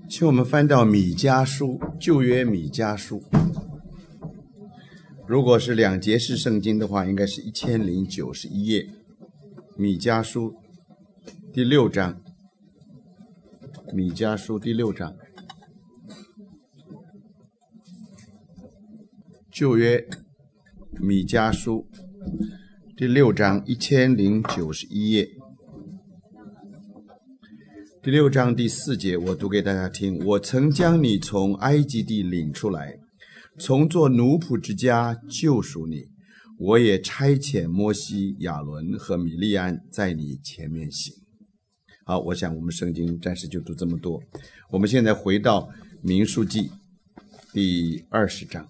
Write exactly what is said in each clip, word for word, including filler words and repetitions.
请我们翻到米迦书，旧约米迦书。如果是两节式圣经的话，应该是一千零九十一页。米迦书第六章，米迦书第六章，旧约米迦书第六章一千零九十一页。第六章第四节，我读给大家听。我曾将你从埃及地领出来，从做奴仆之家救赎你。我也差遣摩西、亚伦和米利安在你前面行。好，我想我们圣经暂时就读这么多。我们现在回到民数记第二十章，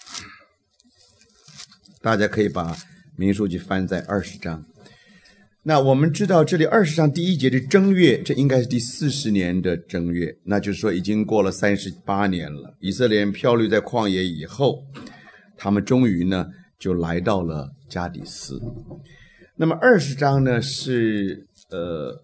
大家可以把民数记翻在二十章。那我们知道这里二十章第一节的正月，这应该是第四十年的正月，那就是说已经过了三十八年了。以色列人漂流在旷野以后，他们终于呢就来到了加底斯。那么二十章呢是呃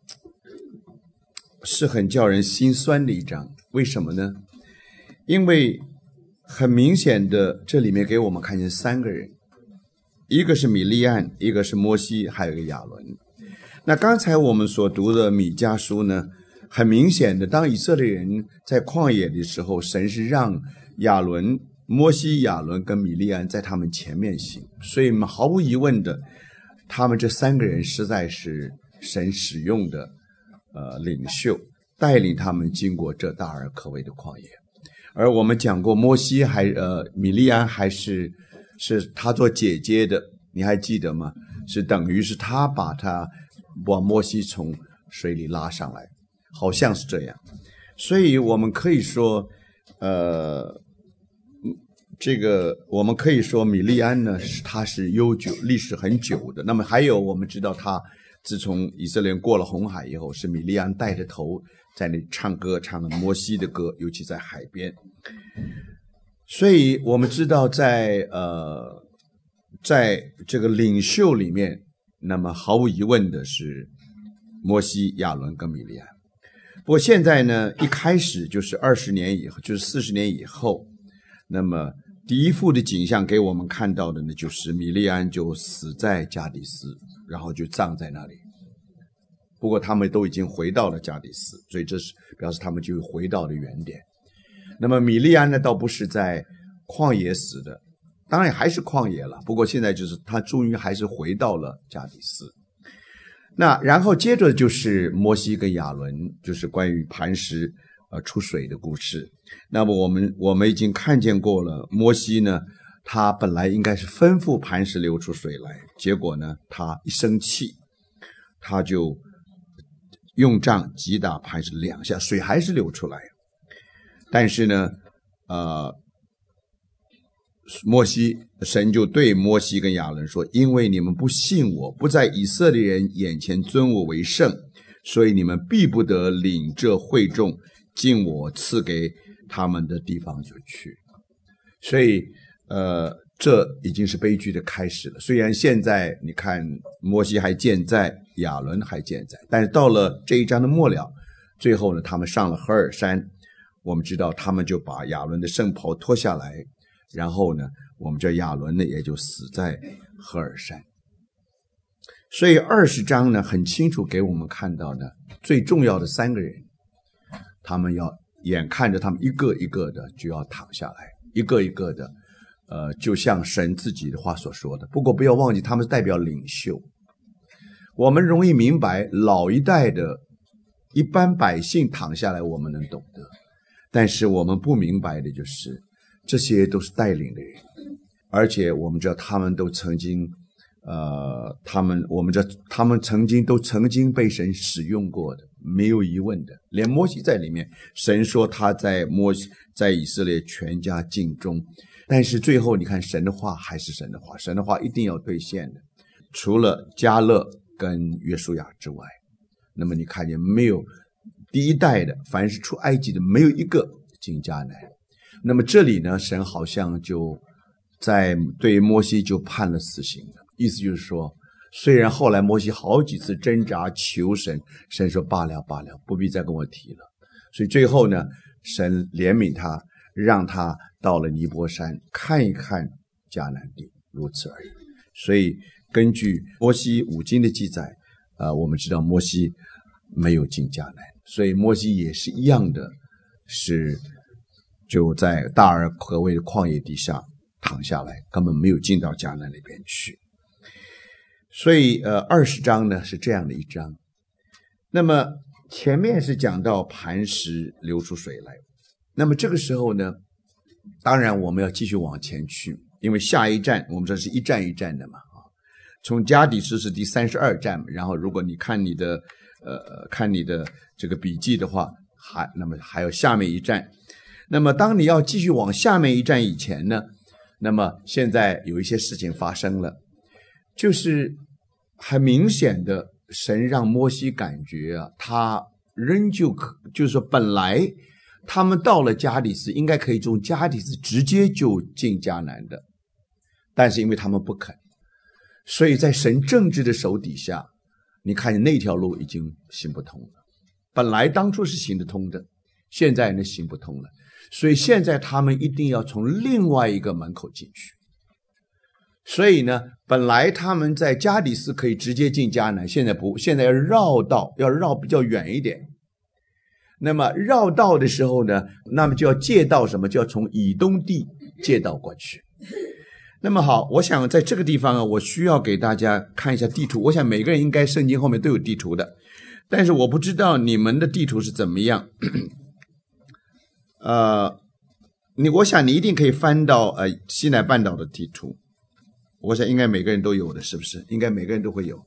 是很叫人心酸的一章，为什么呢？因为很明显的，这里面给我们看见三个人。一个是米利暗，一个是摩西，还有一个亚伦。那刚才我们所读的米迦书呢，很明显的，当以色列人在旷野的时候，神是让亚伦、摩西、亚伦跟米利暗在他们前面行，所以毫无疑问的，他们这三个人实在是神使用的呃领袖，带领他们经过这大而可畏的旷野。而我们讲过，摩西还呃米利暗还是是他做姐姐的，你还记得吗？是等于是他把他把摩西从水里拉上来，好像是这样。所以我们可以说呃这个我们可以说米利安呢，他是悠久历史很久的。那么还有我们知道，他自从以色列人过了红海以后，是米利安带着头在那里唱歌，唱了摩西的歌，尤其在海边。所以我们知道在呃在这个领袖里面，那么毫无疑问的是摩西、亚伦跟米利暗。不过现在呢，一开始就是二十年以后，就是四十年以后，那么第一幅的景象给我们看到的呢，就是米利暗就死在加底斯，然后就葬在那里。不过他们都已经回到了加底斯，所以这是表示他们就回到了原点。那么米利暗呢，倒不是在旷野死的，当然还是旷野了，不过现在就是他终于还是回到了加底斯。那然后接着就是摩西跟亚伦，就是关于磐石呃出水的故事。那么我们我们已经看见过了，摩西呢，他本来应该是吩咐磐石流出水来，结果呢，他一生气，他就用杖击打磐石两下，水还是流出来。但是呢，呃，摩西神就对摩西跟亚伦说：“因为你们不信我，不在以色列人眼前尊我为圣，所以你们必不得领这会众进我赐给他们的地方就去。”所以，呃，这已经是悲剧的开始了。虽然现在你看摩西还健在，亚伦还健在，但是到了这一章的末了，最后呢，他们上了何珥山。我们知道他们就把亚伦的圣袍脱下来，然后呢，我们这亚伦呢也就死在何珥山。所以二十章呢很清楚给我们看到呢，最重要的三个人，他们要眼看着他们一个一个的就要躺下来，一个一个的呃，就像神自己的话所说的。不过不要忘记，他们代表领袖。我们容易明白老一代的一般百姓躺下来我们能懂得，但是我们不明白的就是这些都是带领的人，而且我们知道他们都曾经呃，他们我们知道他们曾经都曾经被神使用过的，没有疑问的。连摩西在里面，神说他在摩西在以色列全家尽忠，但是最后你看神的话还是神的话，神的话一定要兑现的。除了迦勒跟约书亚之外，那么你看见没有第一代的，凡是出埃及的，没有一个进迦南。那么这里呢，神好像就在对摩西就判了死刑的，意思就是说，虽然后来摩西好几次挣扎求神，神说罢了罢了，不必再跟我提了。 所以最后呢，神怜悯他，让他到了尼泊山看一看迦南地，如此而已。所以根据摩西五经的记载，呃，我们知道摩西没有进迦南，所以摩西也是一样的，是就在大而可畏的旷野底下躺下来，根本没有进到迦南那边去。所以呃，二十章呢是这样的一章。那么前面是讲到磐石流出水来，那么这个时候呢，当然我们要继续往前去，因为下一站我们这是一站一站的嘛，从加底斯是第三十二站，然后如果你看你的呃看你的这个笔记的话，还那么还有下面一站。那么当你要继续往下面一站以前呢，那么现在有一些事情发生了，就是很明显的神让摩西感觉啊，他仍旧可，就是说本来他们到了加底斯应该可以从加底斯直接就进迦南的，但是因为他们不肯，所以在神政治的手底下，你看那条路已经行不通了。本来当初是行得通的，现在呢行不通了，所以现在他们一定要从另外一个门口进去。所以呢，本来他们在加底斯可以直接进迦南，现在不，现在要绕道，要绕比较远一点。那么绕道的时候呢，那么就要借道什么？就要从以东地借道过去。那么好，我想在这个地方啊，我需要给大家看一下地图。我想每个人应该圣经后面都有地图的，但是我不知道你们的地图是怎么样。呃，你我想你一定可以翻到呃西乃半岛的地图。我想应该每个人都有的，是不是？应该每个人都会有。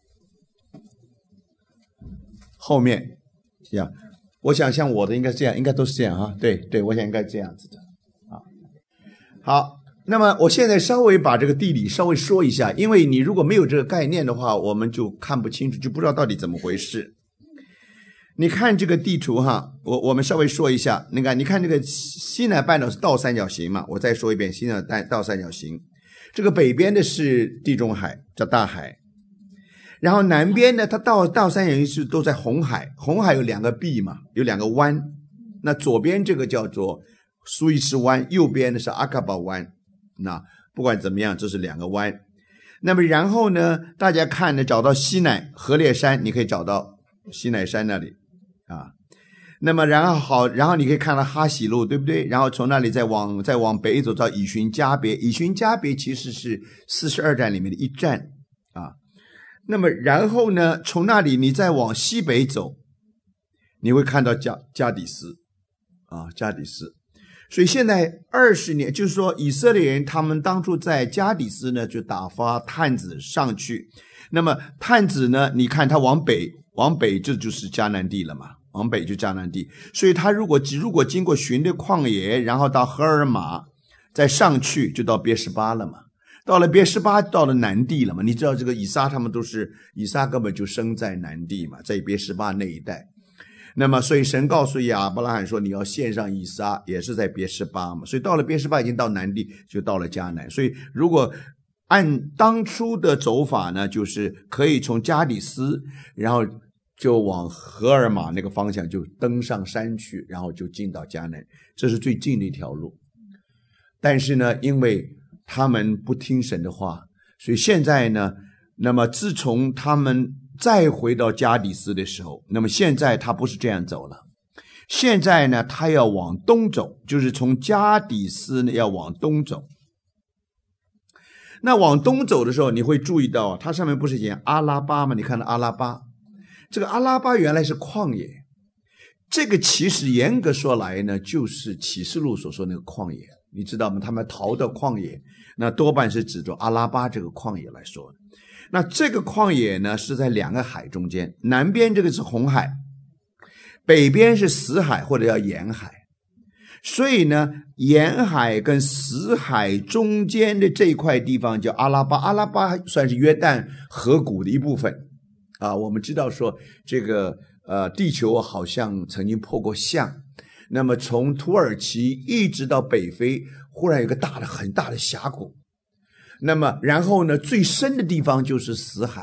后面呀，我想像我的应该这样，应该都是这样啊。对对，我想应该这样子的啊。好，那么我现在稍微把这个地理稍微说一下，因为你如果没有这个概念的话，我们就看不清楚，就不知道到底怎么回事。你看这个地图哈，我我们稍微说一下。那个你看这个西乃半岛是倒三角形嘛，我再说一遍，西乃倒三角形。这个北边的是地中海，叫大海，然后南边呢，它倒倒三角形是都在红海，红海有两个壁嘛，有两个湾，那左边这个叫做苏伊士湾，右边的是阿卡巴湾。那不管怎么样，这是两个湾。那么然后呢，大家看呢，找到西乃河烈山，你可以找到西乃山那里啊。那么然后好，然后你可以看到哈喜路，对不对？然后从那里再往再往北走到以寻加别，以寻加别其实是四十二站里面的一站啊。那么然后呢，从那里你再往西北走，你会看到加加底斯啊，加底斯。所以现在二十年，就是说以色列人他们当初在加底斯呢，就打发探子上去。那么探子呢，你看他往北，往北这就是迦南地了嘛。往北就迦南地，所以他如果如果经过寻的旷野，然后到荷尔玛，再上去就到别是巴了嘛。到了别是巴，到了南地了嘛。你知道这个以撒他们都是，以撒根本就生在南地嘛，在别是巴那一带。那么所以神告诉亚伯拉罕说，你要献上以撒，也是在别是巴嘛。所以到了别是巴已经到南地，就到了迦南。所以如果按当初的走法呢，就是可以从加底斯，然后就往荷尔玛那个方向就登上山去，然后就进到迦南，这是最近的一条路。但是呢，因为他们不听神的话，所以现在呢，那么自从他们再回到加底斯的时候，那么现在他不是这样走了，现在呢，他要往东走，就是从加底斯呢要往东走。那往东走的时候，你会注意到，它上面不是写阿拉巴吗？你看到阿拉巴。这个阿拉巴原来是旷野，这个其实严格说来呢，就是启示录所说那个旷野，你知道吗？他们逃到旷野，那多半是指着阿拉巴这个旷野来说的。那这个旷野呢，是在两个海中间，南边这个是红海，北边是死海或者叫盐海。所以呢，盐海跟死海中间的这块地方叫阿拉巴，阿拉巴算是约旦河谷的一部分。啊，我们知道说这个呃，地球好像曾经破过象，那么从土耳其一直到北非，忽然有个大的很大的峡谷，那么然后呢，最深的地方就是死海，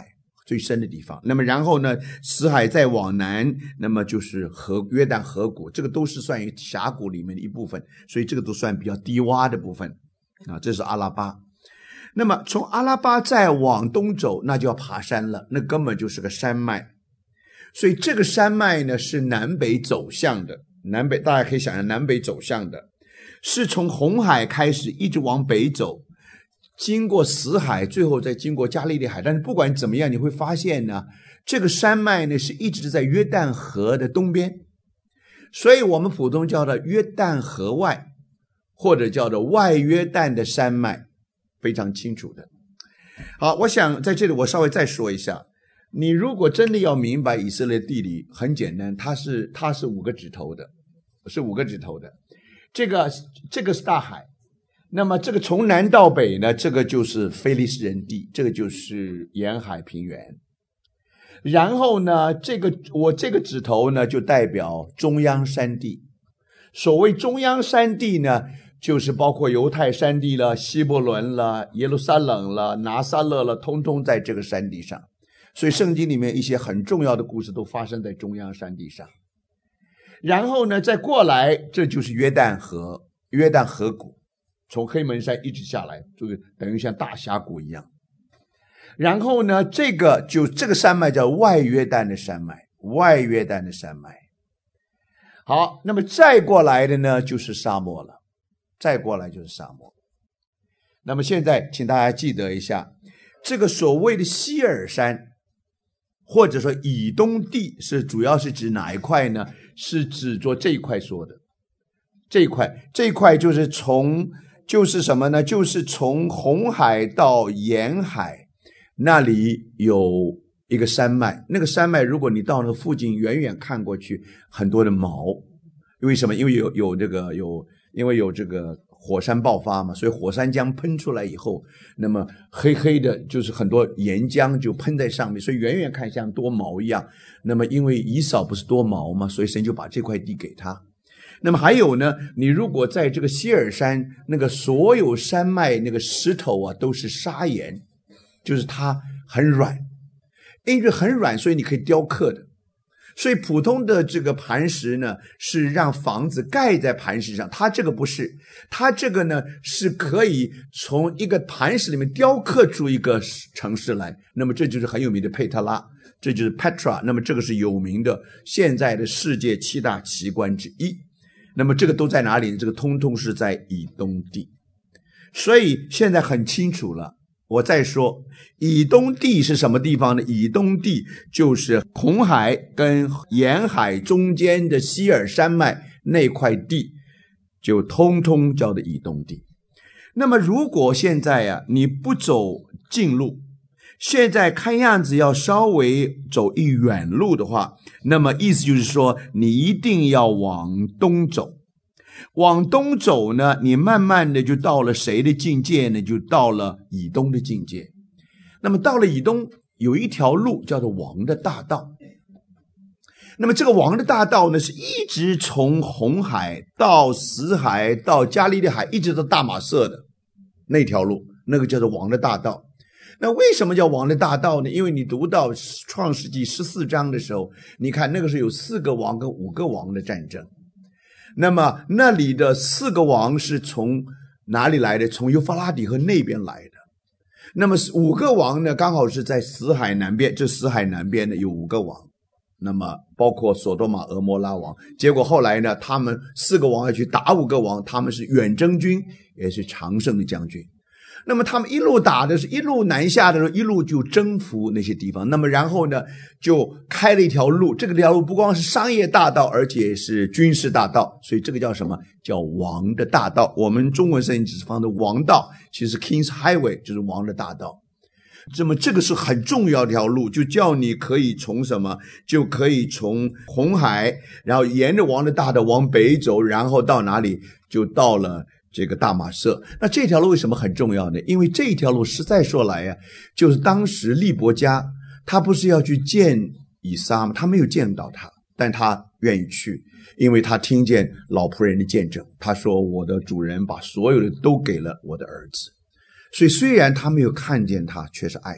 最深的地方。那么然后呢，死海再往南，那么就是河约旦河谷，这个都是算于峡谷里面的一部分，所以这个都算比较低洼的部分啊。这是阿拉巴。那么从阿拉巴再往东走，那就要爬山了，那根本就是个山脉。所以这个山脉呢是南北走向的，南北大家可以想象南北走向的，是从红海开始一直往北走，经过死海，最后再经过加利利海。但是不管怎么样，你会发现呢，这个山脉呢是一直在约旦河的东边，所以我们普通叫做约旦河外，或者叫做外约旦的山脉，非常清楚的。好，我想在这里我稍微再说一下，你如果真的要明白以色列地理，很简单，它是它是五个指头的，是五个指头的。这个这个是大海，那么这个从南到北呢，这个就是非利士人地，这个就是沿海平原。然后呢，这个我这个指头呢，就代表中央山地。所谓中央山地呢，就是包括犹太山地了、希伯伦了、耶路撒冷了、拿撒勒了，通通在这个山地上。所以圣经里面一些很重要的故事都发生在中央山地上。然后呢，再过来，这就是约旦河，约旦河谷，从黑门山一直下来，这个等于像大峡谷一样。然后呢，这个就这个山脉叫外约旦的山脉，外约旦的山脉。好，那么再过来的呢，就是沙漠了，再过来就是沙漠。那么现在，请大家记得一下，这个所谓的西尔山，或者说以东地，是主要是指哪一块呢？是指着这一块说的，这一块，这一块就是从，就是什么呢？就是从红海到沿海那里有一个山脉，那个山脉如果你到那个附近远远看过去，很多的毛，因为什么？因为有有这个有，因为有这个火山爆发嘛，所以火山浆喷出来以后，那么黑黑的，就是很多岩浆就喷在上面，所以远远看像多毛一样。那么因为以扫不是多毛嘛，所以神就把这块地给他。那么还有呢，你如果在这个西尔山，那个所有山脉那个石头啊都是砂岩，就是它很软，因为很软，所以你可以雕刻的。所以普通的这个磐石呢，是让房子盖在磐石上，它这个不是，它这个呢是可以从一个磐石里面雕刻出一个城市来。那么这就是很有名的佩特拉，这就是 Petra， 那么这个是有名的现在的世界七大奇观之一。那么这个都在哪里？这个通通是在以东地。所以现在很清楚了，我再说，以东地是什么地方呢？以东地就是红海跟沿海中间的西尔山脉那块地，就通通叫的以东地。那么如果现在啊你不走近路，现在看样子要稍微走一远路的话，那么意思就是说你一定要往东走。往东走呢，你慢慢的就到了谁的境界呢？就到了以东的境界。那么到了以东，有一条路叫做王的大道。那么这个王的大道呢，是一直从红海到死海到加利利海，一直到大马色的那条路，那个叫做王的大道。那为什么叫王的大道呢？因为你读到创世纪十四章的时候，你看那个是有四个王跟五个王的战争。那么那里的四个王是从哪里来的？从幼发拉底河那边来的。那么五个王呢，刚好是在死海南边，这死海南边呢有五个王，那么包括所多玛、俄摩拉王。结果后来呢，他们四个王要去打五个王，他们是远征军，也是常胜的将军。那么他们一路打的是一路南下的时候，一路就征服那些地方。那么然后呢，就开了一条路，这个条路不光是商业大道，而且是军事大道，所以这个叫什么？叫王的大道。我们中文圣经只是放的王道，其实 King's Highway 就是王的大道。那么这个是很重要的一条路，就叫你可以从什么？就可以从红海，然后沿着王的大道往北走，然后到哪里？就到了这个大马色。那这条路为什么很重要呢？因为这一条路实在说来呀、啊，就是当时利伯家他不是要去见以撒吗？他没有见到他，但他愿意去，因为他听见老仆人的见证。他说我的主人把所有的都给了我的儿子。所以虽然他没有看见他，却是爱他。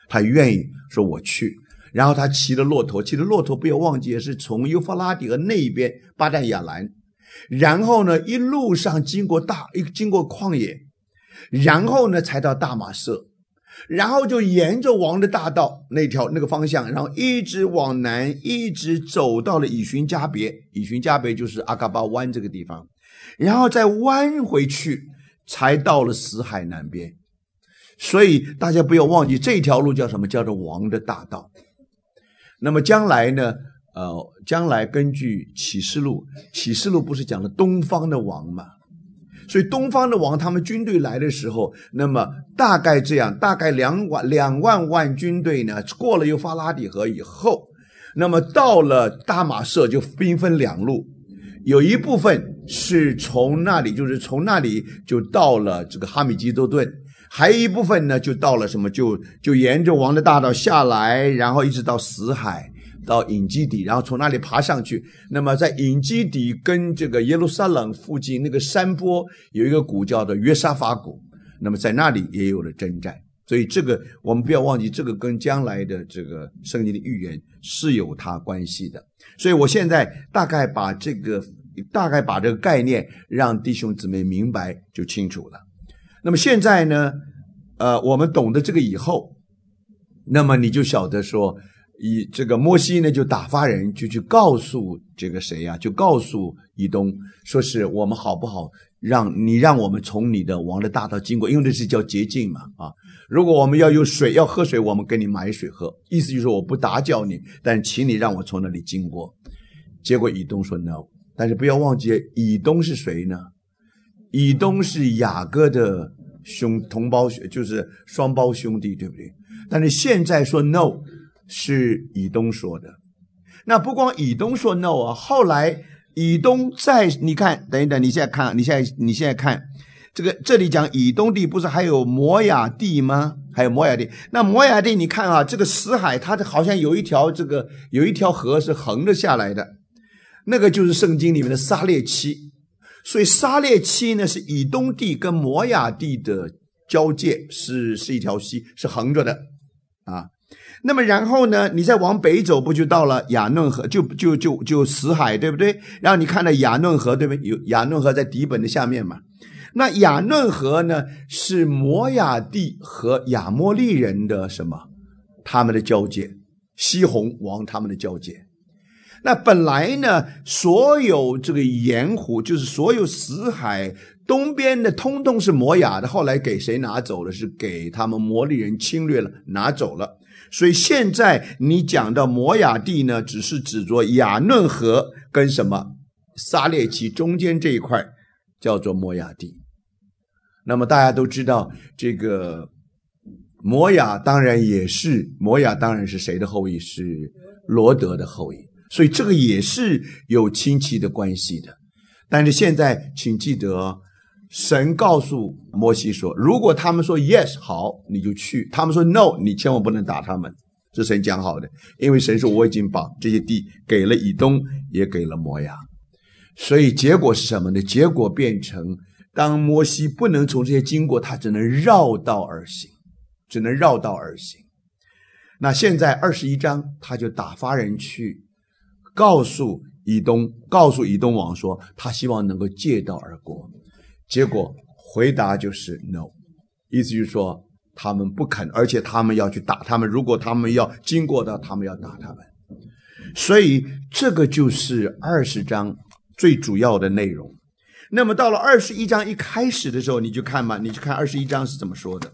他愿意说我去。然后他骑着骆驼，骑着骆驼不要忘记是从幼发拉底河那边巴旦亚兰，然后呢一路上经过大经过旷野，然后呢才到大马色，然后就沿着王的大道那条那个方向，然后一直往南，一直走到了以寻加别，以寻加别就是阿嘎巴湾这个地方，然后再弯回去才到了死海南边。所以大家不要忘记这条路叫什么，叫做王的大道。那么将来呢呃，将来根据启示录，启示录不是讲了东方的王吗？所以东方的王他们军队来的时候，那么大概这样，大概两万两万万军队呢，过了幼发拉底河以后，那么到了大马色就兵分两路，有一部分是从那里，就是从那里就到了这个哈米基多顿，还有一部分呢就到了什么，就就沿着王的大道下来，然后一直到死海，到隐基底，然后从那里爬上去。那么在隐基底跟这个耶路撒冷附近那个山坡有一个谷叫做约沙法谷，那么在那里也有了征战。所以这个我们不要忘记，这个跟将来的这个圣经的预言是有它关系的。所以我现在大概把这个大概把这个概念让弟兄姊妹明白就清楚了。那么现在呢呃，我们懂得这个以后，那么你就晓得说，以这个摩西呢就打发人就去告诉这个谁呀、啊，就告诉以东，说是我们好不好让你让我们从你的王的大道经过，因为这是叫捷径嘛啊。如果我们要有水要喝水，我们给你买水喝，意思就是说我不打搅你，但请你让我从那里经过。结果以东说 no， 但是不要忘记以东是谁呢？以东是雅各的兄同胞，就是双胞兄弟，对不对？但是现在说 no 是以东说的。那不光以东说 no 啊，后来以东在你看，等一等，你现在看，你现在你现在看这个，这里讲以东地不是还有摩亚地吗？还有摩亚地。那摩亚地你看啊，这个死海它好像有一条这个有一条河是横着下来的，那个就是圣经里面的撒列期。所以撒列期呢是以东地跟摩亚地的交界，是是一条溪，是横着的啊。那么然后呢，你再往北走，不就到了亚嫩河，就就就就死海，对不对？然后你看到亚嫩河，对不对？有亚嫩河在底本的下面嘛。那亚嫩河呢是摩亚地和亚摩利人的什么？他们的交界，西宏王他们的交界。那本来呢，所有这个盐湖，就是所有死海东边的通通是摩亚的，后来给谁拿走了？是给他们摩利人侵略了，拿走了。所以现在你讲到摩亚地呢，只是指着亚嫩河跟什么撒列期中间这一块叫做摩亚地。那么大家都知道，这个摩亚当然也是摩亚当然是谁的后裔？是罗德的后裔。所以这个也是有亲戚的关系的。但是现在请记得，神告诉摩西说，如果他们说 yes 好，你就去，他们说 no 你千万不能打他们，这神讲好的。因为神说我已经把这些地给了以东，也给了摩亚。所以结果是什么呢？结果变成当摩西不能从这些经过，他只能绕道而行，只能绕道而行。那现在二十一章他就打发人去告诉以东，告诉以东王说，他希望能够借道而过。结果回答就是 no， 意思就是说他们不肯，而且他们要去打他们，如果他们要经过的，他们要打他们。所以这个就是二十章最主要的内容。那么到了二十一章一开始的时候，你就看嘛，你就看二十一章是怎么说的。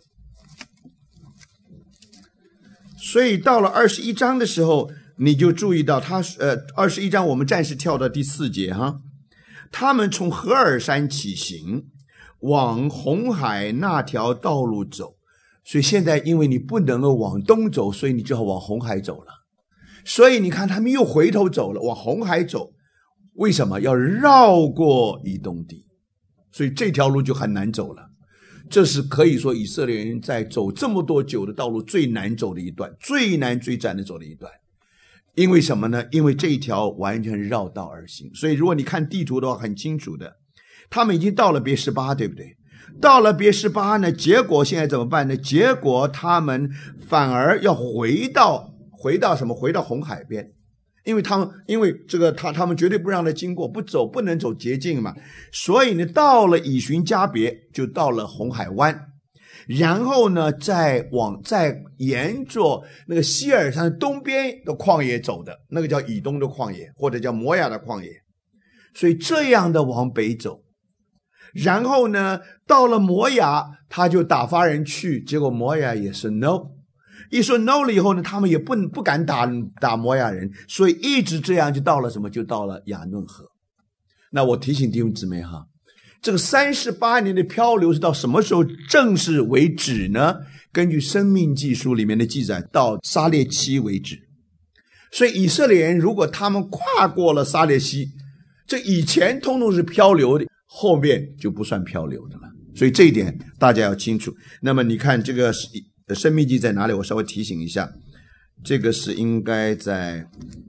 所以到了二十一章的时候，你就注意到他呃，二十一章我们暂时跳到第四节哈。他们从何尔山起行，往红海那条道路走。所以现在因为你不能够往东走，所以你只好往红海走了。所以你看他们又回头走了，往红海走。为什么？要绕过以东地，所以这条路就很难走了。这是可以说以色列人在走这么多久的道路最难走的一段，最难最难的走的一段。因为什么呢？因为这一条完全绕道而行。所以如果你看地图的话，很清楚的，他们已经到了别是巴，对不对？ 到了别是巴呢，结果现在怎么办呢？结果他们反而要回到回到什么？回到红海边，因为他们因为这个他他们绝对不让他经过，不走不能走捷径嘛，所以呢，到了以寻加别，就到了红海湾，然后呢，再往再沿着那个希尔山东边的旷野走的，那个叫以东的旷野，或者叫摩亚的旷野，所以这样的往北走。然后呢，到了摩亚，他就打发人去，结果摩亚也是 no， 一说 no 了以后呢，他们也不不敢打打摩亚人，所以一直这样就到了什么？就到了亚嫩河。那我提醒弟兄姊妹哈，这个三十八年的漂流是到什么时候正式为止呢？根据申命记书里面的记载，到撒列期为止。所以以色列人如果他们跨过了撒列期，这以前通通是漂流的，后面就不算漂流的了，所以这一点大家要清楚。那么你看这个申命记在哪里？我稍微提醒一下，这个是应该在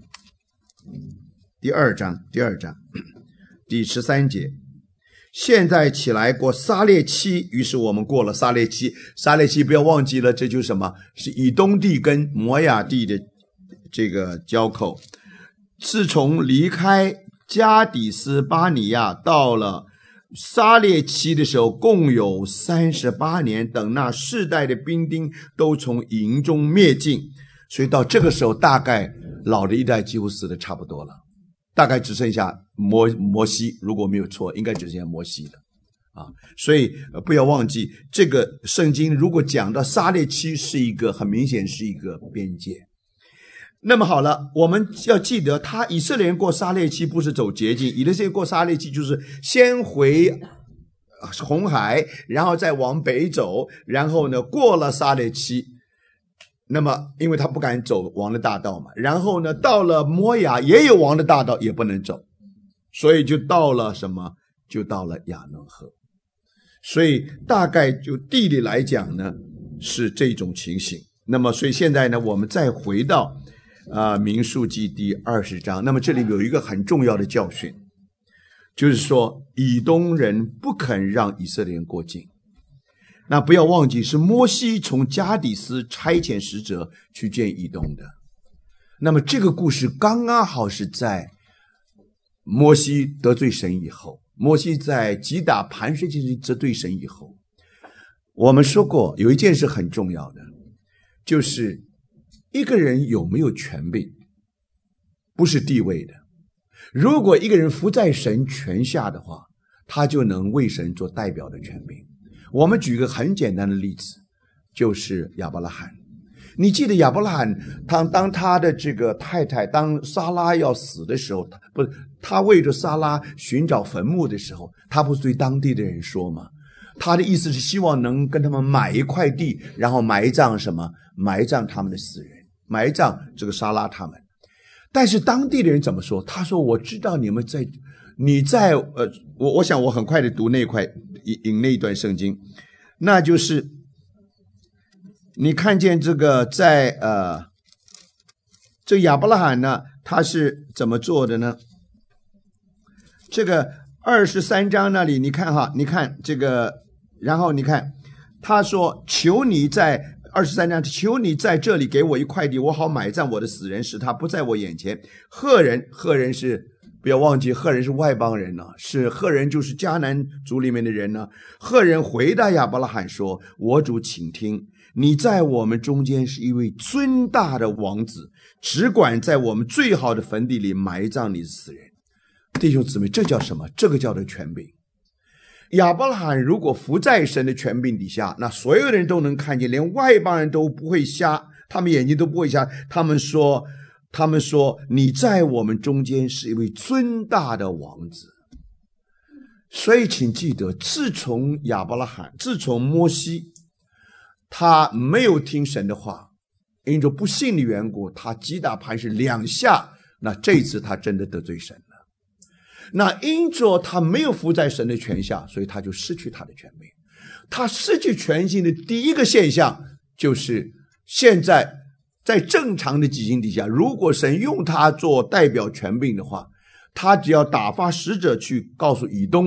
第二章，第二章第十三节。现在起来过撒列期，于是我们过了撒列期。撒列期不要忘记了，这就是什么？是以东地跟摩亚地的这个交口。自从离开加底斯巴尼亚到了撒列期的时候，共有三十八年，等那世代的兵丁都从营中灭尽，所以到这个时候大概老的一代几乎死的差不多了，大概只剩下摩摩西，如果没有错应该只剩下摩西的啊。所以、呃、不要忘记，这个圣经如果讲到撒列期是一个很明显是一个边界。那么好了，我们要记得，他以色列人过撒列期不是走捷径，以色列人过撒列期就是先回红海，然后再往北走，然后呢过了撒列期，那么因为他不敢走王的大道嘛，然后呢到了摩亚也有王的大道也不能走，所以就到了什么？就到了亚嫩河。所以大概就地理来讲呢是这种情形。那么所以现在呢我们再回到啊、呃，民数记第二十章，那么这里有一个很重要的教训，就是说以东人不肯让以色列人过境。那不要忘记，是摩西从加底斯差遣使者去见以东的。那么这个故事刚刚好是在摩西得罪神以后，摩西在击打磐石之地得罪神以后，我们说过有一件事很重要的，就是一个人有没有权柄不是地位的。如果一个人服在神权下的话，他就能为神做代表的权柄。我们举个很简单的例子，就是亚伯拉罕。你记得亚伯拉罕他当他的这个太太当撒拉要死的时候，不是他为着撒拉寻找坟墓的时候，他不是对当地的人说吗？他的意思是希望能跟他们买一块地，然后埋葬什么？埋葬他们的死人，埋葬这个撒拉他们。但是当地的人怎么说？他说我知道你们在你在呃，我我想我很快的读那块引那一段圣经，那就是你看见这个在呃，这亚伯拉罕呢他是怎么做的呢？这个二十三章那里你看哈，你看这个，然后你看他说求你在二十三章，求你在这里给我一块地，我好埋葬我的死人，使他不在我眼前。赫人，赫人是不要忘记，赫人是外邦人呢、啊，是赫人就是迦南族里面的人呢、啊。赫人回答亚伯拉罕说：“我主，请听，你在我们中间是一位尊大的王子，只管在我们最好的坟地里埋葬你的死人。”弟兄姊妹，这叫什么？这个叫做权柄。亚伯拉罕如果服在神的权柄底下，那所有人都能看见，连外邦人都不会瞎，他们眼睛都不会瞎。他们说，他们说你在我们中间是一位尊大的王子。所以请记得，自从亚伯拉罕，自从摩西，他没有听神的话，因着不信的缘故，他击打磐石两下，那这次他真的得罪神了。那因着他没有服在神的权下，所以他就失去他的权柄。他失去权性的第一个现象，就是现在在正常的几经底下，如果神用他做代表权柄的话，他只要打发使者去告诉以东，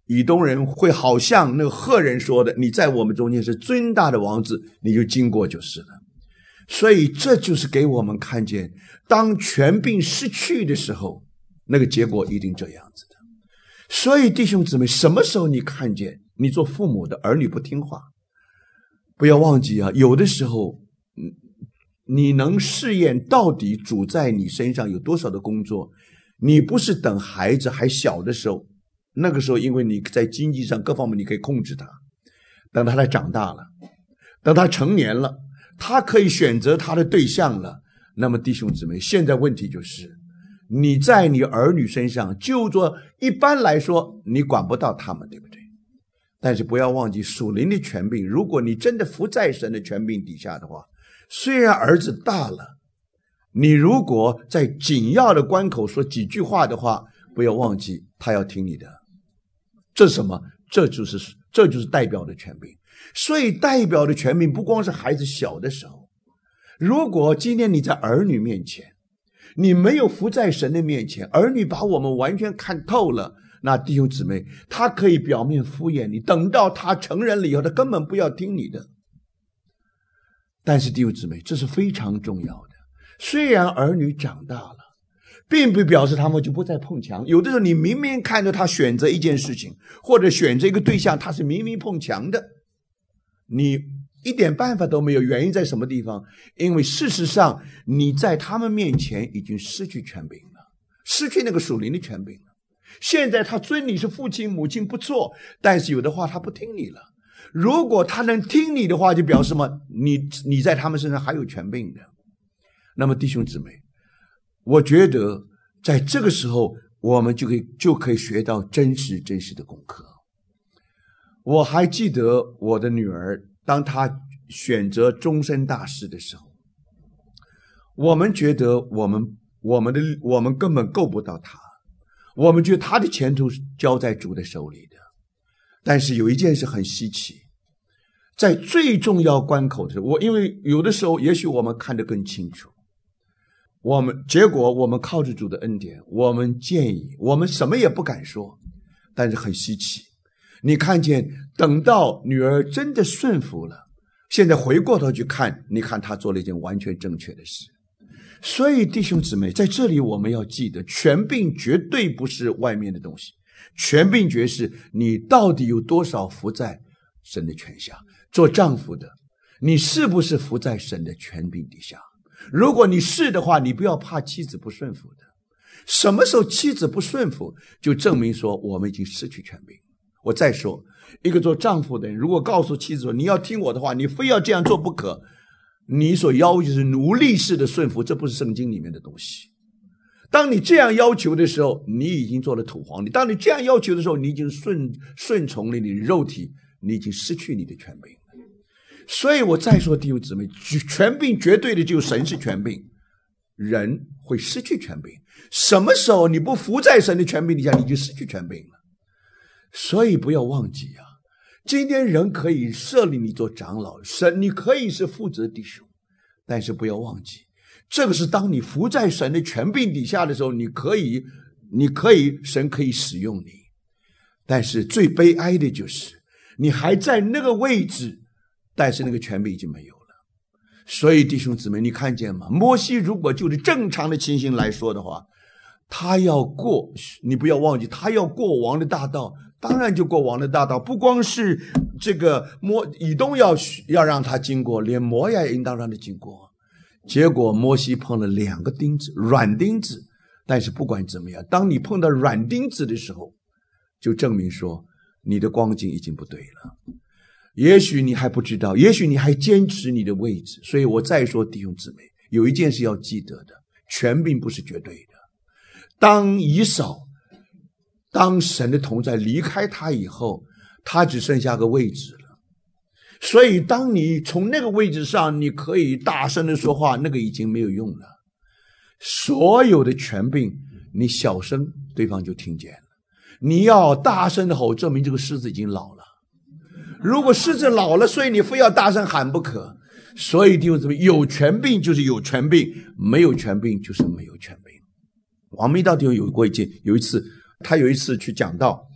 以东人会好像那个赫人说的，你在我们中间是尊大的王子，你就经过就是了。所以这就是给我们看见，当权柄失去的时候，那个结果一定这样子的。所以弟兄姊妹，什么时候你看见你做父母的儿女不听话，不要忘记啊，有的时候你能试验到底主在你身上有多少的工作。你不是等孩子还小的时候，那个时候因为你在经济上各方面你可以控制他，等他来长大了，等他成年了，他可以选择他的对象了，那么弟兄姊妹，现在问题就是你在你儿女身上，就做一般来说你管不到他们，对不对？但是不要忘记属灵的权柄，如果你真的服在神的权柄底下的话，虽然儿子大了，你如果在紧要的关口说几句话的话，不要忘记他要听你的。这是什么？这就是这就是代表的权柄。所以代表的权柄不光是孩子小的时候，如果今天你在儿女面前，你没有服在神的面前，儿女把我们完全看透了，那弟兄姊妹，他可以表面敷衍你，等到他成人了以后，他根本不要听你的。但是弟兄姊妹，这是非常重要的。虽然儿女长大了，并不表示他们就不再碰墙。有的时候你明明看着他选择一件事情，或者选择一个对象，他是明明碰墙的，你一点办法都没有。原因在什么地方？因为事实上你在他们面前已经失去权柄了，失去那个属灵的权柄了。现在他尊你是父亲母亲不错，但是有的话他不听你了。如果他能听你的话，就表示什么？你你在他们身上还有权柄的。那么弟兄姊妹，我觉得在这个时候我们就可以就可以学到真实真实的功课。我还记得我的女儿，当她选择终身大事的时候，我们觉得我们我们的我们根本够不到她，我们觉得她的前途是交在主的手里的。但是有一件事很稀奇，在最重要关口的时候，我因为有的时候也许我们看得更清楚，我们结果我们靠着主的恩典，我们建议我们什么也不敢说，但是很稀奇，你看见等到女儿真的顺服了，现在回过头去看，你看她做了一件完全正确的事。所以弟兄姊妹，在这里我们要记得，权柄绝对不是外面的东西，权柄绝是你到底有多少服在神的权下。做丈夫的，你是不是服在神的权柄底下？如果你是的话，你不要怕妻子不顺服的。什么时候妻子不顺服，就证明说我们已经失去权柄。我再说，一个做丈夫的人，如果告诉妻子说你要听我的话，你非要这样做不可，你所要求是奴隶式的顺服，这不是圣经里面的东西。当你这样要求的时候，你已经做了土皇帝；当你这样要求的时候，你已经顺顺从了你的肉体，你已经失去你的权柄。所以我再说弟兄姊妹，权柄绝对的就神是权柄，人会失去权柄。什么时候你不服在神的权柄底下，你就失去权柄了。所以不要忘记啊，今天人可以设立你做长老，神你可以是负责弟兄，但是不要忘记，这个是当你服在神的权柄底下的时候，你可以你可以神可以使用你。但是最悲哀的就是你还在那个位置，但是那个权柄已经没有了。所以弟兄姊妹，你看见吗？摩西如果就是正常的情形来说的话，他要过，你不要忘记，他要过王的大道，当然就过王的大道。不光是这个摩以东要要让他经过，连摩亚也应当让他经过。结果摩西碰了两个钉子，软钉子。但是不管怎么样，当你碰到软钉子的时候，就证明说你的光景已经不对了。也许你还不知道，也许你还坚持你的位置。所以我再说弟兄姊妹，有一件事要记得的，权柄不是绝对的。当以扫当神的同在离开他以后，他只剩下个位置了。所以当你从那个位置上，你可以大声的说话，那个已经没有用了。所有的权柄你小声，对方就听见了。你要大声的吼，证明这个狮子已经老了。如果狮子老了，所以你非要大声喊不可。所以弟兄姊妹，有权柄就是有权柄，没有权柄就是没有权柄。王密道弟兄有过一件，有一次他有一次去讲道，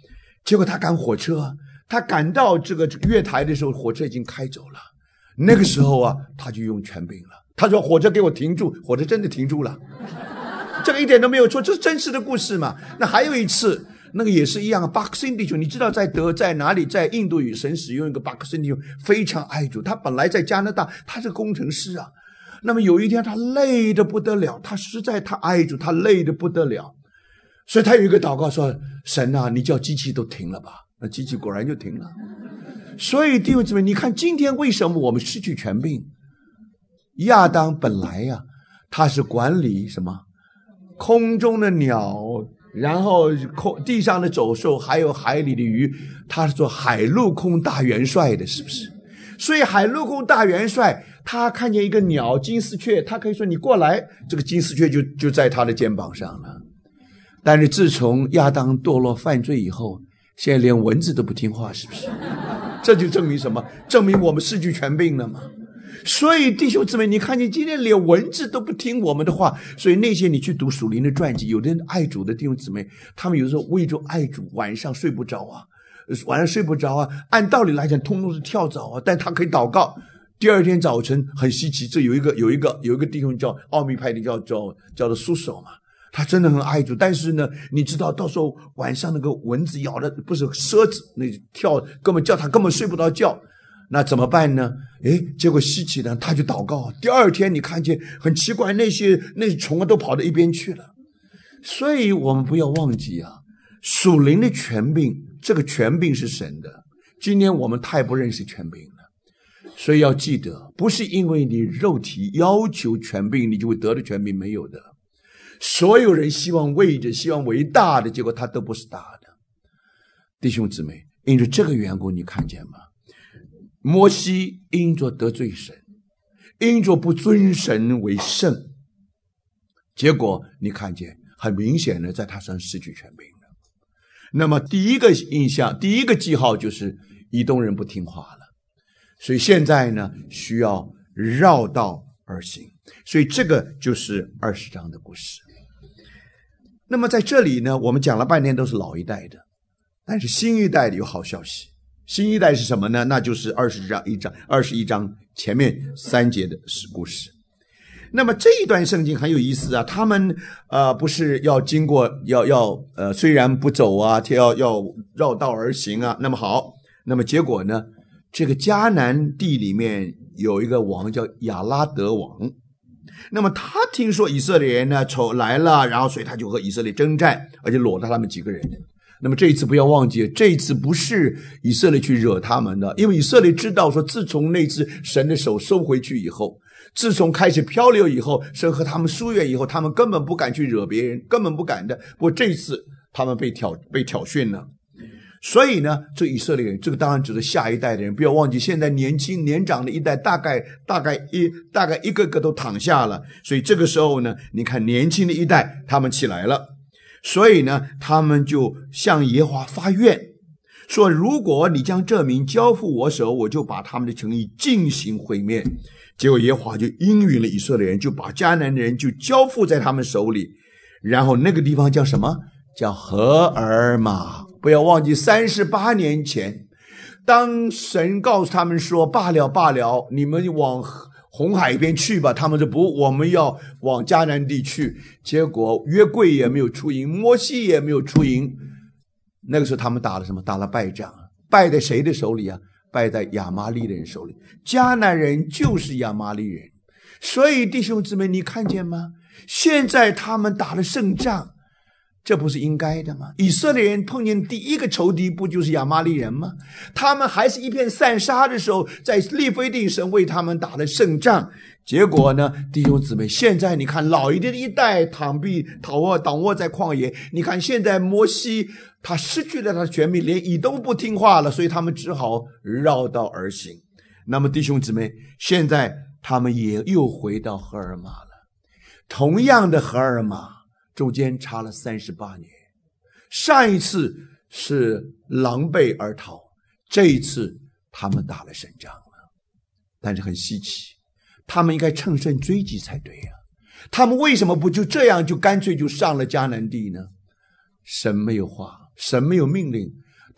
结果他赶火车，他赶到这个月台的时候，火车已经开走了。那个时候啊，他就用权柄了。他说：“火车给我停住！”火车真的停住了。这个一点都没有错，这是真实的故事嘛。那还有一次，那个也是一样啊。巴克森弟兄，你知道在德在哪里？在印度语，神使用一个巴克森弟兄非常爱主。他本来在加拿大，他是工程师啊。那么有一天他累得不得了，他实在他爱主，他累得不得了，所以他有一个祷告说：“神啊，你叫机器都停了吧。”那机器果然就停了。所以弟兄姊妹，你看今天为什么我们失去权柄？亚当本来呀、啊，他是管理什么空中的鸟，然后空地上的走兽，还有海里的鱼，他是做海陆空大元帅的，是不是？所以海陆空大元帅，他看见一个鸟金丝雀，他可以说你过来，这个金丝雀就就在他的肩膀上了。但是自从亚当堕落犯罪以后，现在连蚊子都不听话，是不是？这就证明什么？证明我们失去权柄了嘛。所以弟兄姊妹，你看见今天连蚊子都不听我们的话，所以那些你去读属灵的传记，有的人爱主的弟兄姊妹，他们有时候为着爱主，晚上睡不着啊，晚上睡不着啊，按道理来讲通通是跳蚤啊，但他可以祷告，第二天早晨很稀奇，这有一个有一个有一个弟兄叫奥秘派的叫叫叫做苏手嘛，他真的很爱主，但是呢，你知道到时候晚上那个蚊子咬的不是虱子，那跳根本叫他根本睡不着觉，那怎么办呢？诶，结果稀奇呢，他就祷告，第二天你看见很奇怪，那些那些虫啊都跑到一边去了。所以我们不要忘记啊，属灵的权柄，这个权柄是神的。今天我们太不认识权柄了，所以要记得，不是因为你肉体要求权柄，你就会得的权柄，没有的。所有人希望位着，希望为大的，结果他都不是大的。弟兄姊妹，因着这个缘故，你看见吗？摩西因着得罪神，因着不尊神为圣，结果你看见很明显的在他身上失去权柄了。那么第一个印象，第一个记号就是以东人不听话了，所以现在呢需要绕道而行，所以这个就是二十章的故事。那么在这里呢，我们讲了半天都是老一代的，但是新一代的有好消息。新一代是什么呢？那就是二十章一章二十一章前面三节的故事。那么这一段圣经很有意思啊，他们呃不是要经过要要呃虽然不走啊，要要绕道而行啊。那么好，那么结果呢，这个迦南地里面有一个王叫亚拉德王，那么他听说以色列人呢丑来了，然后所以他就和以色列征战，而且裸到他们几个人。那么这一次不要忘记，这一次不是以色列去惹他们的，因为以色列知道说，自从那次神的手收回去以后，自从开始漂流以后，神和他们疏远以后，他们根本不敢去惹别人，根本不敢的。不过这一次他们被挑被挑衅了，所以呢，这以色列人，这个当然指的下一代的人，不要忘记，现在年轻年长的一代大概大概一大概一个个都躺下了，所以这个时候呢，你看年轻的一代他们起来了。所以呢，他们就向耶和华发愿，说如果你将这民交付我手，我就把他们的诚意进行毁灭。结果耶和华就应允了以色列人，就把迦南的人就交付在他们手里。然后那个地方叫什么？叫何尔玛。不要忘记三十八年前，当神告诉他们说罢了罢了，你们往红海边去吧，他们说不，我们要往迦南地去。结果约柜也没有出营，摩西也没有出营。那个时候他们打了什么？打了败仗，败在谁的手里啊？败在亚玛力人手里。迦南人就是亚玛力人。所以弟兄姊妹，你看见吗？现在他们打了胜仗，这不是应该的吗？以色列人碰见第一个仇敌不就是亚玛力人吗？他们还是一片散沙的时候，在利非定神为他们打了胜仗。结果呢，弟兄姊妹，现在你看老一代的一代躺毙躺卧倒卧在旷野，你看现在摩西他失去了他的权柄，连以东不听话了，所以他们只好绕道而行。那么弟兄姊妹，现在他们也又回到何尔玛了，同样的何尔玛中间差了三十八年，上一次是狼狈而逃，这一次他们打了胜仗了。但是很稀奇，他们应该乘胜追击才对呀、啊，他们为什么不就这样就干脆就上了迦南地呢？神没有话，神没有命令，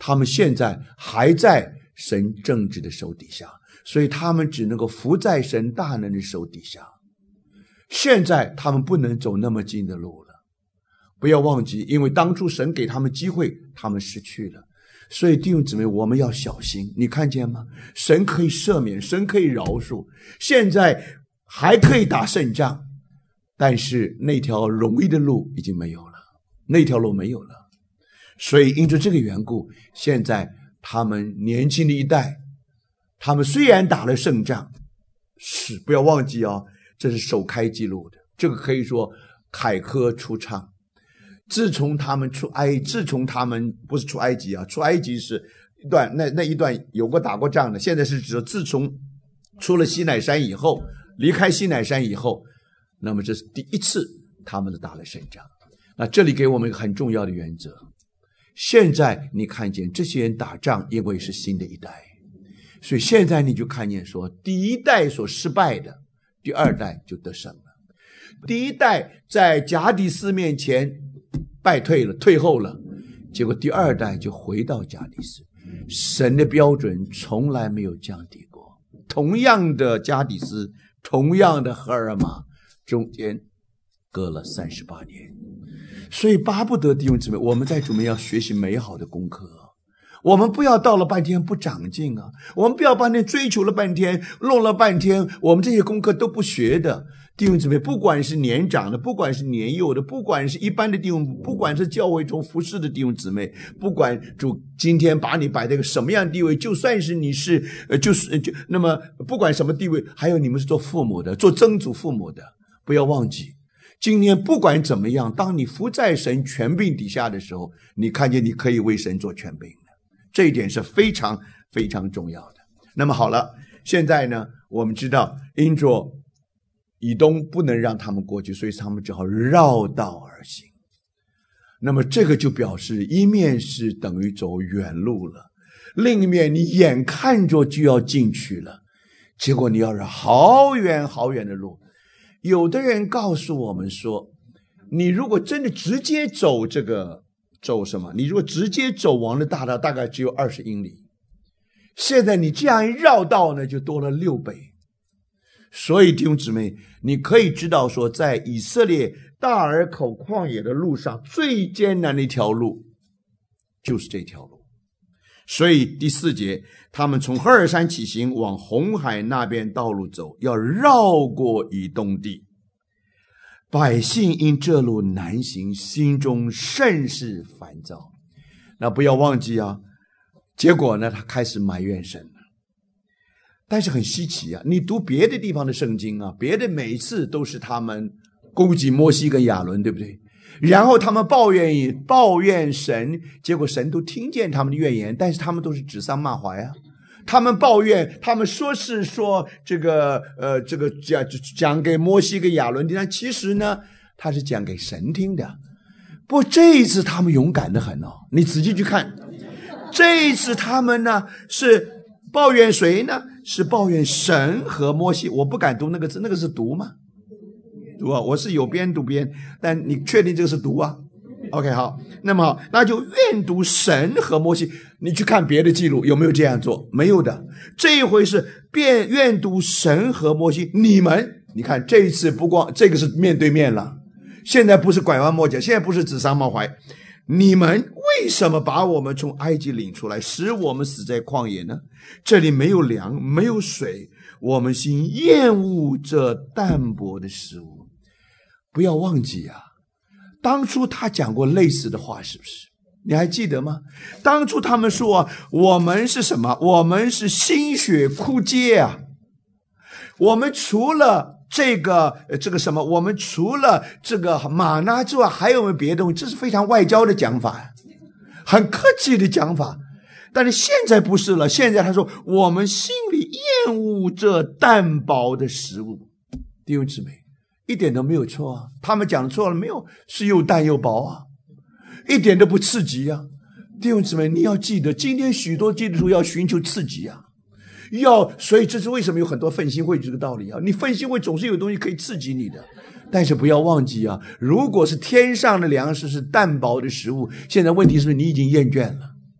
他们现在还在神政治的手底下，所以他们只能够伏在神大能的手底下。现在他们不能走那么近的路了，不要忘记，因为当初神给他们机会，他们失去了。所以弟兄姊妹，我们要小心。你看见吗？神可以赦免，神可以饶恕，现在还可以打胜仗，但是那条容易的路已经没有了，那条路没有了。所以因着这个缘故，现在他们年轻的一代，他们虽然打了胜仗，是不要忘记啊，这是首开纪录的，这个可以说凯歌出唱。自从他们出埃，自从他们不是出埃及啊，出埃及是一段那那一段有过打过仗的，现在是指自从出了西乃山以后，离开西乃山以后，那么这是第一次他们的打了胜仗。那这里给我们一个很重要的原则，现在你看见这些人打仗，因为是新的一代，所以现在你就看见说，第一代所失败的，第二代就得胜了。第一代在迦迪斯面前败退了，退后了，结果第二代就回到迦迪斯。神的标准从来没有降低过，同样的迦迪斯，同样的荷尔玛，中间隔了三十八年。所以巴不得弟兄姊妹，我们在主面要学习美好的功课，我们不要到了半天不长进啊，我们不要半天追求了半天，弄了半天，我们这些功课都不学的。弟兄姊妹，不管是年长的，不管是年幼的，不管是一般的弟兄，不管是教会中服侍的弟兄姊妹，不管主今天把你摆在一个什么样的地位，就算是你是呃，就是就那么不管什么地位，还有你们是做父母的，做曾祖父母的，不要忘记，今天不管怎么样，当你伏在神权柄底下的时候，你看见你可以为神做权柄的，这一点是非常非常重要的。那么好了，现在呢，我们知道因着以东不能让他们过去，所以他们只好绕道而行。那么这个就表示一面是等于走远路了，另一面你眼看着就要进去了，结果你要是好远好远的路。有的人告诉我们说，你如果真的直接走这个走什么，你如果直接走王的大道，大概只有二十英里，现在你这样一绕道呢，就多了六倍。所以弟兄姊妹，你可以知道说，在以色列大尔口旷野的路上，最艰难的一条路就是这条路。所以第四节，他们从赫尔山起行，往红海那边道路走，要绕过以东地。百姓因这路难行，心中甚是烦躁。那不要忘记啊，结果呢，他开始埋怨神。但是很稀奇啊，你读别的地方的圣经啊，别的每次都是他们攻击摩西跟亚伦，对不对？然后他们抱怨抱怨神，结果神都听见他们的怨言，但是他们都是指桑骂槐啊。他们抱怨，他们说是说这个呃这个讲讲给摩西跟亚伦听，但其实呢，他是讲给神听的。不过这一次他们勇敢得很哦，你仔细去看，这一次他们呢是抱怨谁呢？是抱怨神和摩西。我不敢读那个字，那个是读吗？读啊，我是有边读边，但你确定这个是读啊 ？OK， 好，那么好，那就愿读神和摩西。你去看别的记录，有没有这样做？没有的。这一回是便愿读神和摩西。你们，你看这一次不光这个是面对面了，现在不是拐弯抹角，现在不是指桑骂槐。你们为什么把我们从埃及领出来，使我们死在旷野呢？这里没有粮，没有水，我们心厌恶这淡薄的食物。不要忘记啊，当初他讲过类似的话，是不是？你还记得吗？当初他们说啊，我们是什么？我们是心血枯竭啊！我们除了这个这个什么，我们除了这个玛纳之外，还有没有别的东西？这是非常外交的讲法，很客气的讲法。但是现在不是了，现在他说我们心里厌恶这淡薄的食物。弟兄姊妹，一点都没有错啊，他们讲错了没有？是又淡又薄啊，一点都不刺激啊。弟兄姊妹，你要记得，今天许多基督徒要寻求刺激啊，要，所以这是为什么有很多奋兴会这个道理啊。你奋兴会总是有东西可以刺激你的，但是不要忘记啊，如果是天上的粮食是淡薄的食物，现在问题是不是你已经厌倦了？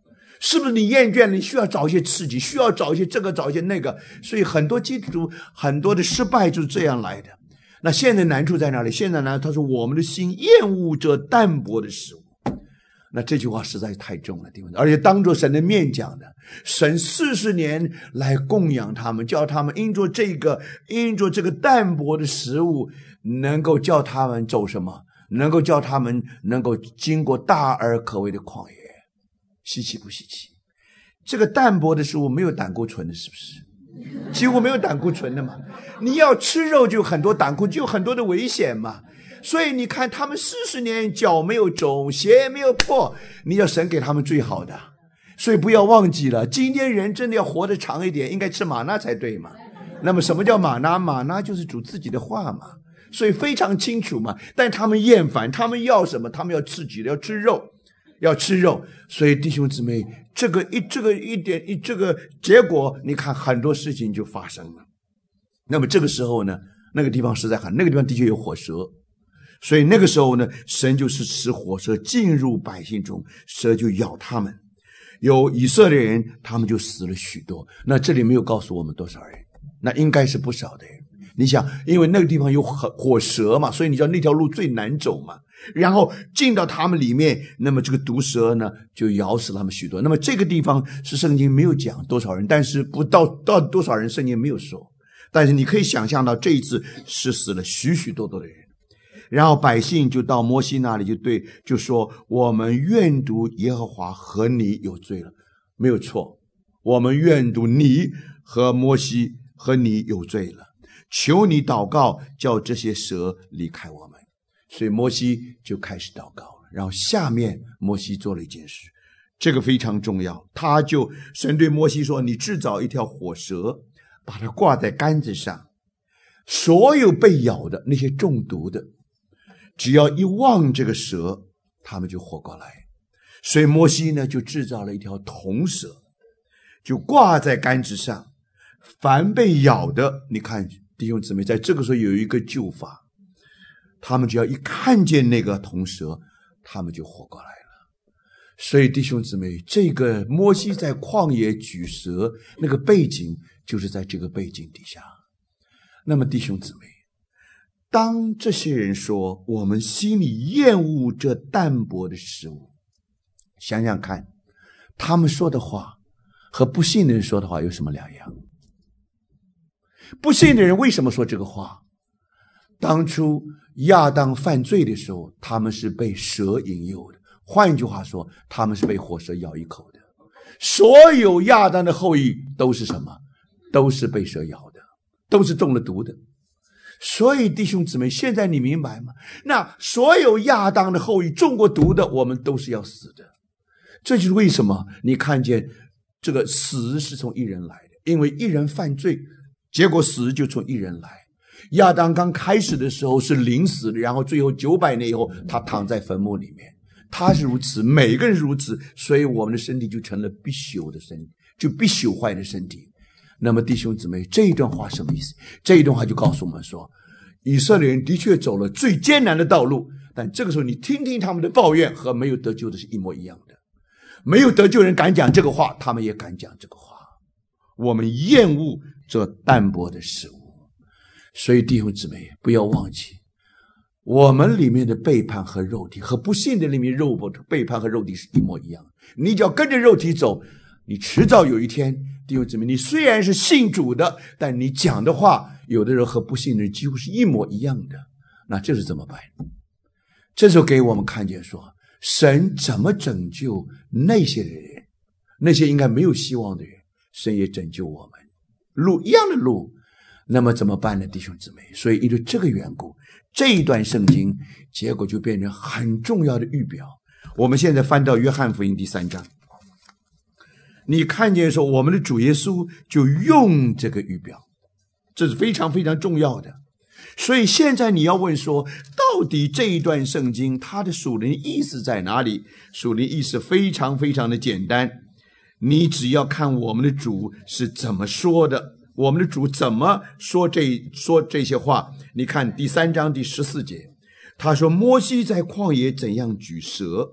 是不是你厌倦了？你需要找一些刺激，需要找一些这个，找一些那个。所以很多基督徒很多的失败就是这样来的。那现在难处在哪里？现在呢，他说我们的心厌恶这淡薄的食物。那这句话实在是太重了，弟兄，而且当着神的面讲的，神四十年来供养他们，叫他们因着这个因着这个淡薄的食物，能够叫他们走什么？能够叫他们能够经过大而可畏的旷野。稀奇不稀奇？这个淡薄的食物没有胆固醇的，是不是？几乎没有胆固醇的嘛。你要吃肉就有很多胆固醇，就有很多的危险嘛。所以你看他们四十年脚没有肿，鞋没有破，你要神给他们最好的。所以不要忘记了，今天人真的要活得长一点，应该吃玛纳才对嘛。那么什么叫玛纳？玛纳就是主自己的话嘛，所以非常清楚嘛。但他们厌烦，他们要什么？他们要刺激的，要吃肉，要吃肉。所以弟兄姊妹，这个一这个一点一这个结果，你看很多事情就发生了。那么这个时候呢，那个地方实在很，那个地方的确有火蛇。所以那个时候呢，神就是使火蛇进入百姓中，蛇就咬他们，有以色列人他们就死了许多。那这里没有告诉我们多少人，那应该是不少的人。你想，因为那个地方有火蛇嘛，所以你知道那条路最难走嘛，然后进到他们里面，那么这个毒蛇呢就咬死了他们许多。那么这个地方是圣经没有讲多少人，但是不到到多少人圣经没有说，但是你可以想象到这一次是死了许许多多的人。然后百姓就到摩西那里，就对就说，我们愿读耶和华和你有罪了。没有错，我们愿读你和摩西和你有罪了，求你祷告叫这些蛇离开我们。所以摩西就开始祷告了。然后下面摩西做了一件事，这个非常重要。他就神对摩西说，你制造一条火蛇，把它挂在杆子上，所有被咬的那些中毒的，只要一望这个蛇，他们就活过来。所以摩西呢就制造了一条铜蛇，就挂在杆子上，凡被咬的，你看弟兄姊妹，在这个时候有一个救法，他们只要一看见那个铜蛇，他们就活过来了。所以弟兄姊妹，这个摩西在旷野举蛇，那个背景就是在这个背景底下。那么弟兄姊妹，当这些人说我们心里厌恶这淡薄的食物，想想看，他们说的话和不信的人说的话有什么两样？不信的人为什么说这个话？当初亚当犯罪的时候，他们是被蛇引诱的，换一句话说，他们是被火蛇咬一口的。所有亚当的后裔都是什么？都是被蛇咬的，都是中了毒的。所以弟兄姊妹，现在你明白吗？那所有亚当的后裔中过毒的，我们都是要死的。这就是为什么你看见这个死是从一人来的，因为一人犯罪，结果死就从一人来。亚当刚开始的时候是临死的，然后最后九百年以后他躺在坟墓里面，他是如此，每个人如此，所以我们的身体就成了必朽的身体，就必朽坏的身体。那么弟兄姊妹，这一段话什么意思？这一段话就告诉我们说，以色列人的确走了最艰难的道路，但这个时候你听听他们的抱怨，和没有得救的是一模一样的。没有得救人敢讲这个话，他们也敢讲这个话。我们厌恶这淡薄的食物。所以弟兄姊妹，不要忘记，我们里面的背叛和肉体和不信的里面肉背叛和肉体是一模一样的。你只要跟着肉体走，你迟早有一天，弟兄姊妹，你虽然是信主的，但你讲的话有的人和不信的人几乎是一模一样的。那这是怎么办？这就给我们看见说，神怎么拯救那些人，那些应该没有希望的人，神也拯救我们，路一样的路。那么怎么办呢，弟兄姊妹？所以因为这个缘故，这一段圣经结果就变成很重要的预表。我们现在翻到约翰福音第三章，你看见说我们的主耶稣就用这个预表，这是非常非常重要的。所以现在你要问说，到底这一段圣经它的属灵意思在哪里？属灵意思非常非常的简单，你只要看我们的主是怎么说的，我们的主怎么说这说这些话。你看第三章第十四节，他说摩西在旷野怎样举蛇，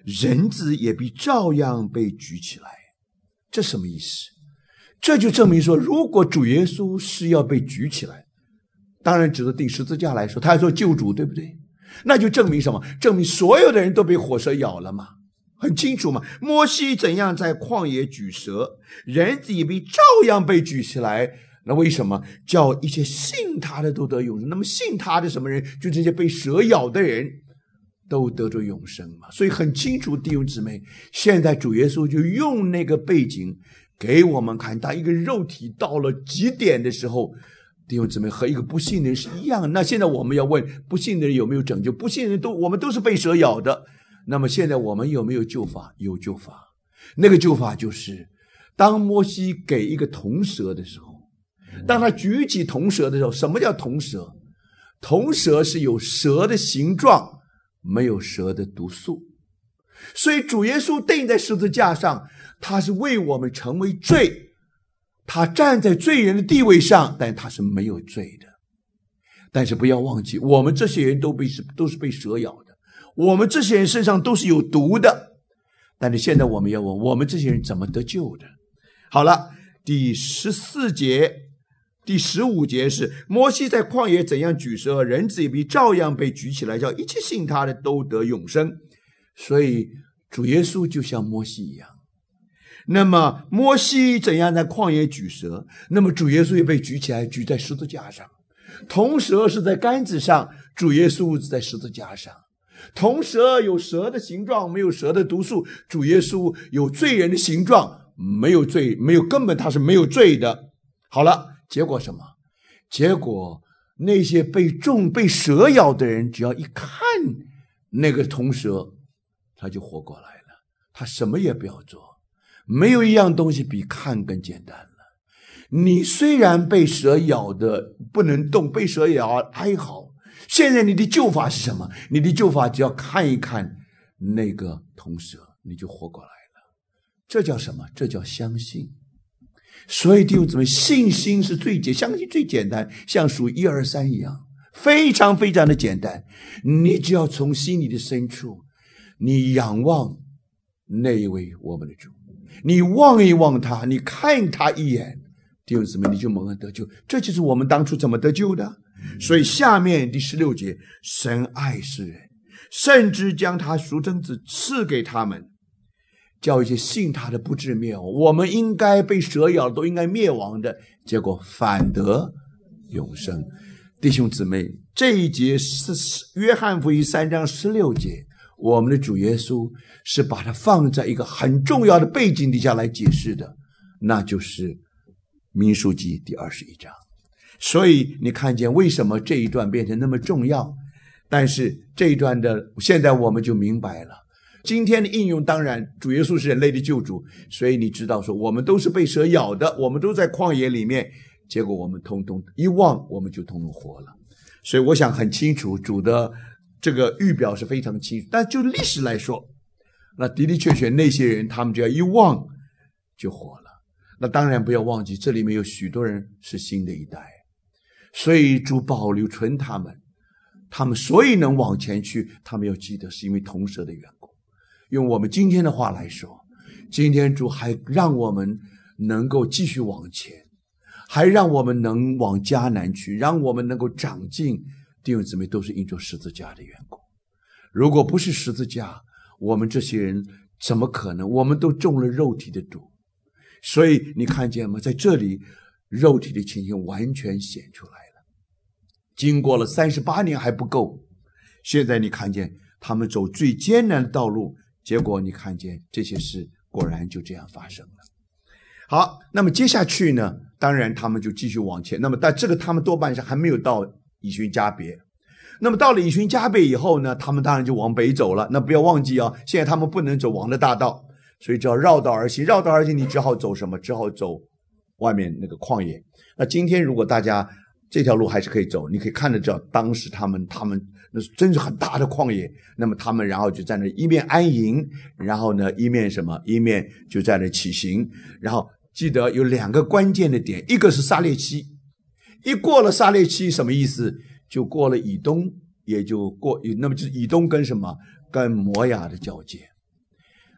人子也必照样被举起来。这什么意思？这就证明说，如果主耶稣是要被举起来，当然指着钉十字架来说，他要做救主，对不对？那就证明什么？证明所有的人都被火蛇咬了嘛，很清楚嘛。摩西怎样在旷野举蛇，人子也必照样被举起来。那为什么？叫一切信他的都得永生。那么信他的什么人？就这些被蛇咬的人都得着永生嘛。所以很清楚，弟兄姊妹，现在主耶稣就用那个背景给我们看，当一个肉体到了极点的时候，弟兄姊妹，和一个不信的人是一样。那现在我们要问，不信的人有没有拯救？不信的人都我们都是被蛇咬的。那么现在我们有没有救法？有救法。那个救法就是，当摩西给一个铜蛇的时候，当他举起铜蛇的时候，什么叫铜蛇？铜蛇是有蛇的形状，没有蛇的毒素。所以主耶稣钉在十字架上，他是为我们成为罪，他站在罪人的地位上，但他是没有罪的。但是不要忘记，我们这些人都被都是被蛇咬的，我们这些人身上都是有毒的。但是现在我们要问，我们这些人怎么得救的？好了，第十四节第十五节是摩西在旷野怎样举蛇，人子也必照样被举起来，叫一切信他的都得永生。所以主耶稣就像摩西一样，那么摩西怎样在旷野举蛇，那么主耶稣也被举起来，举在十字架上。铜蛇是在杆子上，主耶稣在十字架上。铜蛇有蛇的形状，没有蛇的毒素。主耶稣有罪人的形状，没有罪，没有根本他是没有罪的。好了，结果什么？结果那些被中被蛇咬的人，只要一看那个铜蛇，他就活过来了。他什么也不要做，没有一样东西比看更简单了。你虽然被蛇咬的不能动，被蛇咬哀嚎，现在你的救法是什么？你的救法只要看一看那个铜蛇，你就活过来了。这叫什么？这叫相信。所以弟兄姊妹，信心是最简，相信最简单，像数一二三一样，非常非常的简单。你只要从心里的深处，你仰望那一位我们的主，你望一望他，你看他一眼，弟兄姊妹，你就蒙恩得救。这就是我们当初怎么得救的。所以下面第十六节，神爱世人，甚至将他独生子赐给他们，叫一些信他的不至灭亡。我们应该被蛇咬，都应该灭亡的，结果反得永生。弟兄姊妹，这一节是约翰福音三章十六节，我们的主耶稣是把它放在一个很重要的背景底下来解释的，那就是民数记第二十一章。所以你看见为什么这一段变成那么重要？但是这一段的现在我们就明白了。今天的应用，当然主耶稣是人类的救主，所以你知道说我们都是被蛇咬的，我们都在旷野里面，结果我们通通一望，我们就通通活了。所以我想很清楚，主的这个预表是非常清楚。但就历史来说，那的的确确那些人他们只要一望就活了。那当然不要忘记，这里面有许多人是新的一代，所以主保留存他们，他们所以能往前去，他们要记得是因为铜蛇的缘故。用我们今天的话来说，今天主还让我们能够继续往前，还让我们能往迦南去，让我们能够长进。弟兄姊妹，都是因着十字架的缘故。如果不是十字架，我们这些人怎么可能？我们都中了肉体的毒。所以你看见吗？在这里肉体的情形完全显出来了。经过了三十八年还不够，现在你看见他们走最艰难的道路，结果你看见这些事果然就这样发生了。好，那么接下去呢，当然他们就继续往前。那么但这个他们多半是还没有到以寻加别。那么到了以寻加别以后呢，他们当然就往北走了。那不要忘记啊，现在他们不能走王的大道，所以只要绕道而行。绕道而行，你只好走什么？只好走外面那个旷野。那今天如果大家这条路还是可以走，你可以看得到当时他们他们那是真是很大的旷野。那么他们然后就在那一面安营，然后呢一面什么？一面就在那起行。然后记得有两个关键的点，一个是撒列期，一过了撒列期什么意思？就过了以东，也就过，那么就是以东跟什么？跟摩亚的交界。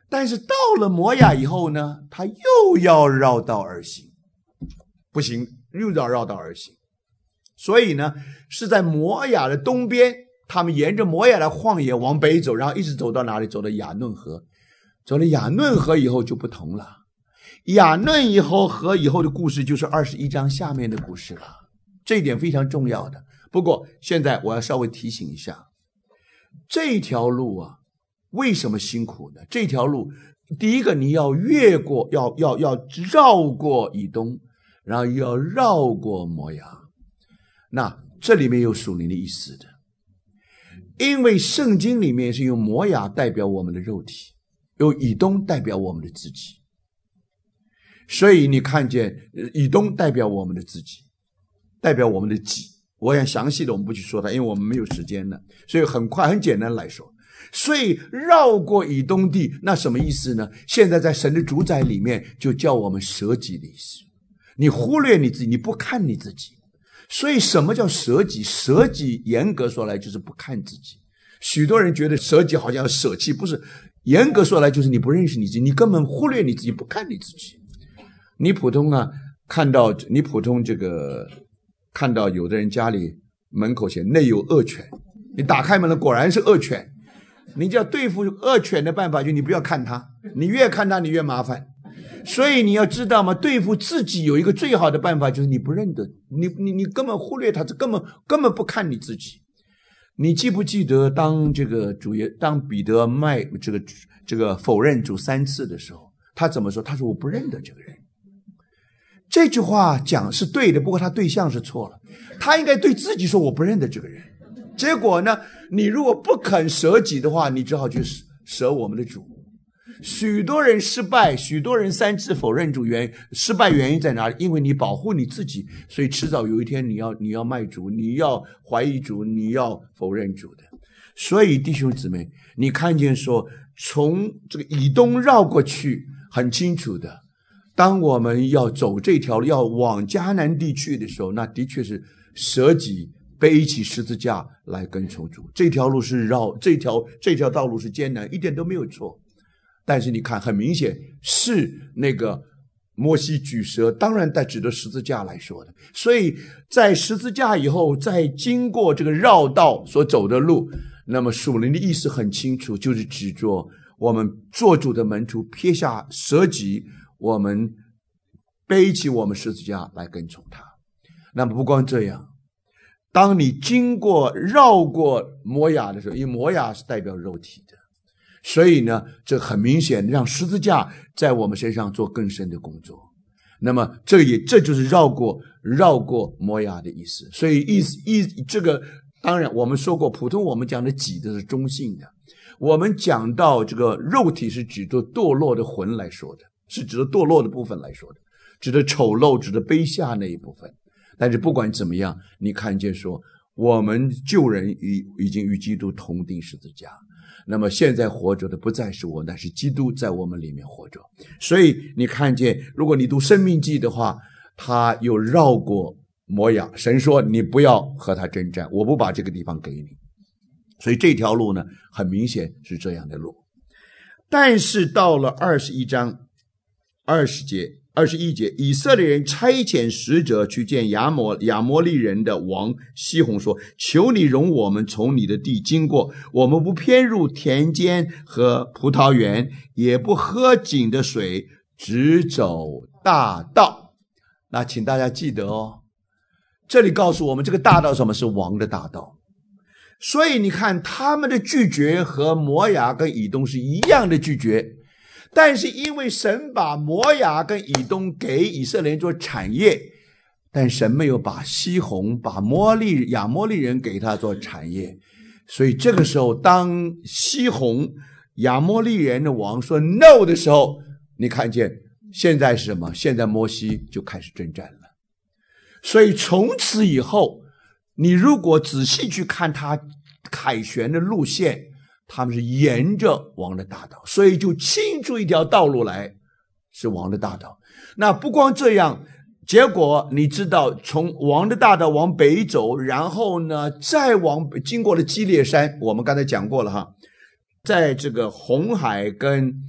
但是到了摩亚以后呢，他又要绕道而行，不行，又要绕道而行。所以呢，是在摩亚的东边，他们沿着摩亚的旷野往北走，然后一直走到哪里？走到雅嫩河。走了雅嫩河以后就不同了。雅嫩以后河以后的故事就是二十一章下面的故事了，这一点非常重要的。不过现在我要稍微提醒一下，这条路啊，为什么辛苦呢？这条路，第一个你要越过，要要要绕过以东，然后又要绕过摩亚。那这里面有属灵的意思的，因为圣经里面是用摩亚代表我们的肉体，用以东代表我们的自己。所以你看见以东代表我们的自己，代表我们的己。我想详细的我们不去说它，因为我们没有时间了，所以很快很简单来说。所以绕过以东地，那什么意思呢？现在在神的主宰里面就叫我们舍己的意思。你忽略你自己，你不看你自己。所以什么叫舍己？舍己严格说来就是不看自己。许多人觉得舍己好像要舍弃，不是，严格说来就是你不认识你自己，你根本忽略你自己，不看你自己。你普通啊，看到你普通这个看到有的人家里门口写内有恶犬，你打开门了果然是恶犬，你就要对付恶犬的办法就你不要看它，你越看它你越麻烦。所以你要知道嘛，对付自己有一个最好的办法就是你不认得，你你你根本忽略它，这根本根本不看你自己。你记不记得当这个主耶当彼得卖这个这个否认主三次的时候，他怎么说？他说我不认得这个人。这句话讲是对的，不过他对象是错了。他应该对自己说我不认得这个人。结果呢，你如果不肯舍己的话，你只好去舍我们的主。许多人失败，许多人三次否认主，原失败原因在哪里？因为你保护你自己，所以迟早有一天你要你要卖主，你要怀疑主，你要否认主的。所以弟兄姊妹，你看见说从这个以东绕过去，很清楚的，当我们要走这条路，要往迦南地去的时候，那的确是舍己，背起十字架来跟从主。这条路是绕，这条这条道路是艰难，一点都没有错。但是你看，很明显是那个摩西举蛇，当然带指着十字架来说的。所以在十字架以后，再经过这个绕道所走的路，那么属灵的意思很清楚，就是指着我们做主的门徒撇下舍己，我们背起我们十字架来跟从他。那么不光这样，当你经过绕过摩亚的时候，因为摩亚是代表肉体的，所以呢，这很明显让十字架在我们身上做更深的工作。那么这也这就是绕过绕过摩亚的意思。所以意思意这个当然我们说过，普通我们讲的己的是中性的，我们讲到这个肉体是指着堕落的魂来说的，是指着堕落的部分来说的，指的丑陋，指的卑下那一部分。但是不管怎么样，你看见说我们旧人已已经与基督同钉十字架，那么现在活着的不再是我，但是基督在我们里面活着。所以你看见，如果你读申命记的话，他又绕过摩亚，神说你不要和他征战，我不把这个地方给你。所以这条路呢，很明显是这样的路。但是到了二十一章二十节二十一节，以色列人差遣使者去见亚摩亚摩利人的王西宏，说：求你容我们从你的地经过，我们不偏入田间和葡萄园，也不喝井的水，只走大道。那请大家记得哦，这里告诉我们这个大道什么？是王的大道。所以你看他们的拒绝和摩亚跟以东是一样的拒绝，但是因为神把摩亚跟以东给以色列人做产业，但神没有把西宏把摩利亚摩利人给他做产业，所以这个时候当西宏亚摩利人的王说 no 的时候，你看见现在是什么？现在摩西就开始征战了。所以从此以后，你如果仔细去看他凯旋的路线，他们是沿着王的大道，所以就清出一条道路来，是王的大道。那不光这样，结果你知道从王的大道往北走，然后呢再往经过了基列山，我们刚才讲过了哈，在这个红海跟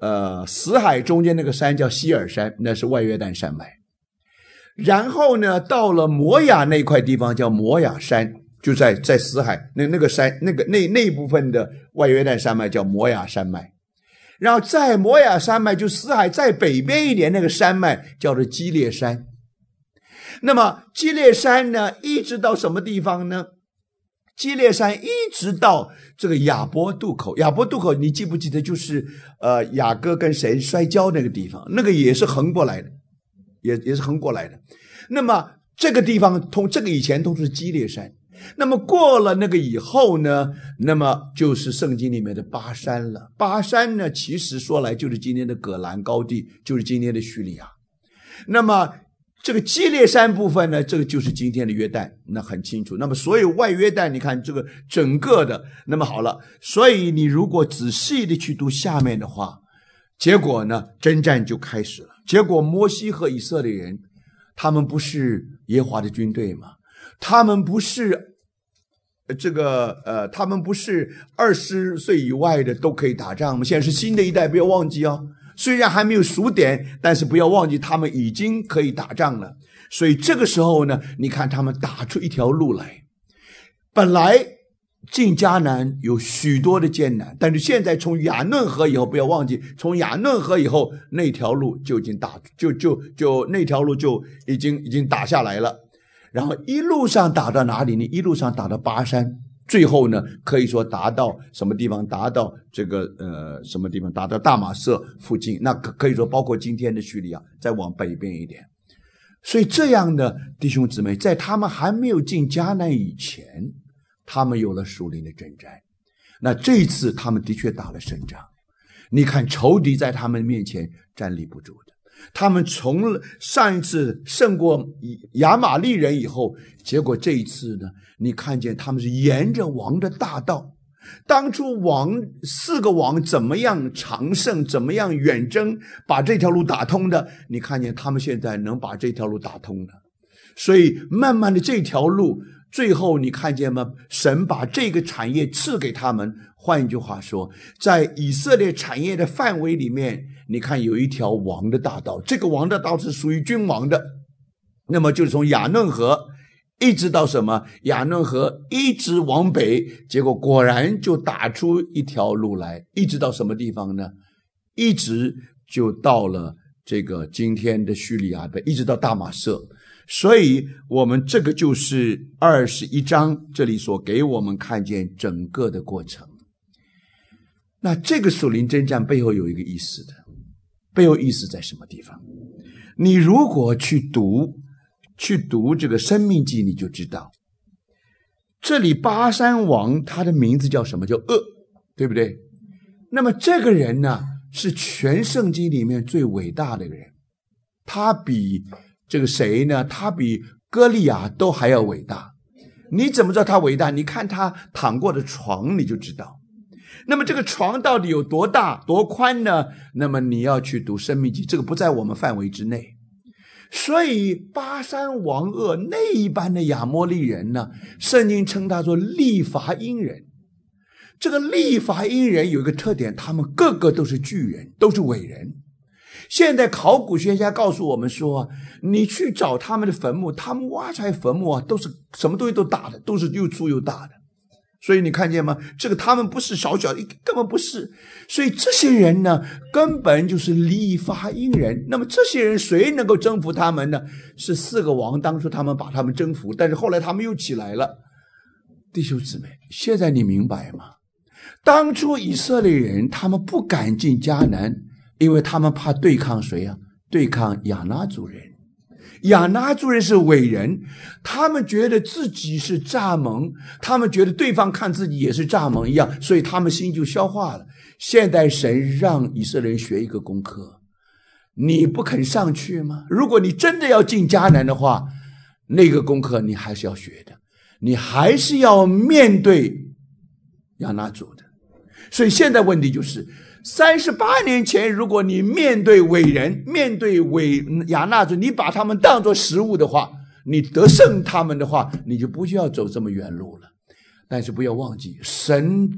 呃死海中间那个山叫希尔山，那是外约旦山脉。然后呢，到了摩亚那块地方叫摩亚山，就在在死海那那个山那个那那一部分的外约旦山脉叫摩亚山脉。然后在摩亚山脉就死海再北边一点那个山脉叫做基列山。那么基列山呢，一直到什么地方呢？基列山一直到这个雅博渡口。雅博渡口你记不记得，就是呃雅各跟谁摔跤那个地方，那个也是横过来的，也也是横过来的。那么这个地方通这个以前都是基列山。那么过了那个以后呢，那么就是圣经里面的巴山了。巴山呢，其实说来就是今天的葛兰高地，就是今天的叙利亚。那么这个基列山部分呢，这个就是今天的约旦，那很清楚。那么所有外约旦，你看这个整个的，那么好了，所以你如果仔细的去读下面的话，结果呢，征战就开始了。结果摩西和以色列人，他们不是耶和华的军队吗？他们不是这个呃，他们不是二十岁以外的都可以打仗吗？现在是新的一代，不要忘记哦。虽然还没有数点，但是不要忘记他们已经可以打仗了。所以这个时候呢，你看他们打出一条路来。本来进迦南有许多的艰难，但是现在从亚嫩河以后，不要忘记，从亚嫩河以后那条路就已经打，就就就那条路就已经已经打下来了。然后一路上打到哪里呢？一路上打到巴山。最后呢，可以说达到什么地方？达到这个呃什么地方？达到大马色附近。那可可以说包括今天的叙利亚，再往北边一点。所以这样的弟兄姊妹，在他们还没有进迦南以前，他们有了属灵的征战。那这一次他们的确打了胜仗。你看仇敌在他们面前站立不住的。他们从上一次胜过亚玛利人以后，结果这一次呢，你看见他们是沿着王的大道。当初王四个王怎么样长胜，怎么样远征，把这条路打通的，你看见他们现在能把这条路打通了。所以慢慢的这条路，最后你看见吗？神把这个产业赐给他们。换一句话说，在以色列产业的范围里面，你看有一条王的大道，这个王的道是属于君王的。那么就是从亚嫩河一直到什么？亚嫩河一直往北，结果果然就打出一条路来，一直到什么地方呢？一直就到了这个今天的叙利亚北，一直到大马色。所以我们这个就是二十一章这里所给我们看见整个的过程。那这个属灵征战背后有一个意思的，背后意思在什么地方？你如果去读去读这个申命记，你就知道这里巴山王他的名字叫什么？叫噩，对不对？那么这个人呢，是全圣经里面最伟大的一个人。他比这个谁呢？他比歌利亚都还要伟大。你怎么知道他伟大？你看他躺过的床你就知道。那么这个床到底有多大多宽呢？那么你要去读申命记，这个不在我们范围之内。所以巴山王噩那一般的亚摩利人呢，圣经称他做利乏音人。这个利乏音人有一个特点，他们个个都是巨人，都是伟人。现在考古学家告诉我们说，你去找他们的坟墓，他们挖出来坟墓啊，都是什么东西都大的，都是又粗又大的。所以你看见吗？这个他们不是小小的，根本不是。所以这些人呢，根本就是利乏音人。那么这些人谁能够征服他们呢？是四个王，当初他们把他们征服，但是后来他们又起来了。弟兄姊妹，现在你明白吗？当初以色列人他们不敢进迦南，因为他们怕对抗谁啊？对抗亚衲族人。亚衲族人是伟人，他们觉得自己是蚱蜢，他们觉得对方看自己也是蚱蜢一样，所以他们心就消化了。现在神让以色列人学一个功课，你不肯上去吗？如果你真的要进迦南的话，那个功课你还是要学的，你还是要面对亚衲族的。所以现在问题就是三十八年前，如果你面对伟人，面对伟亚衲族，你把他们当作食物的话，你得胜他们的话，你就不需要走这么远路了。但是不要忘记，神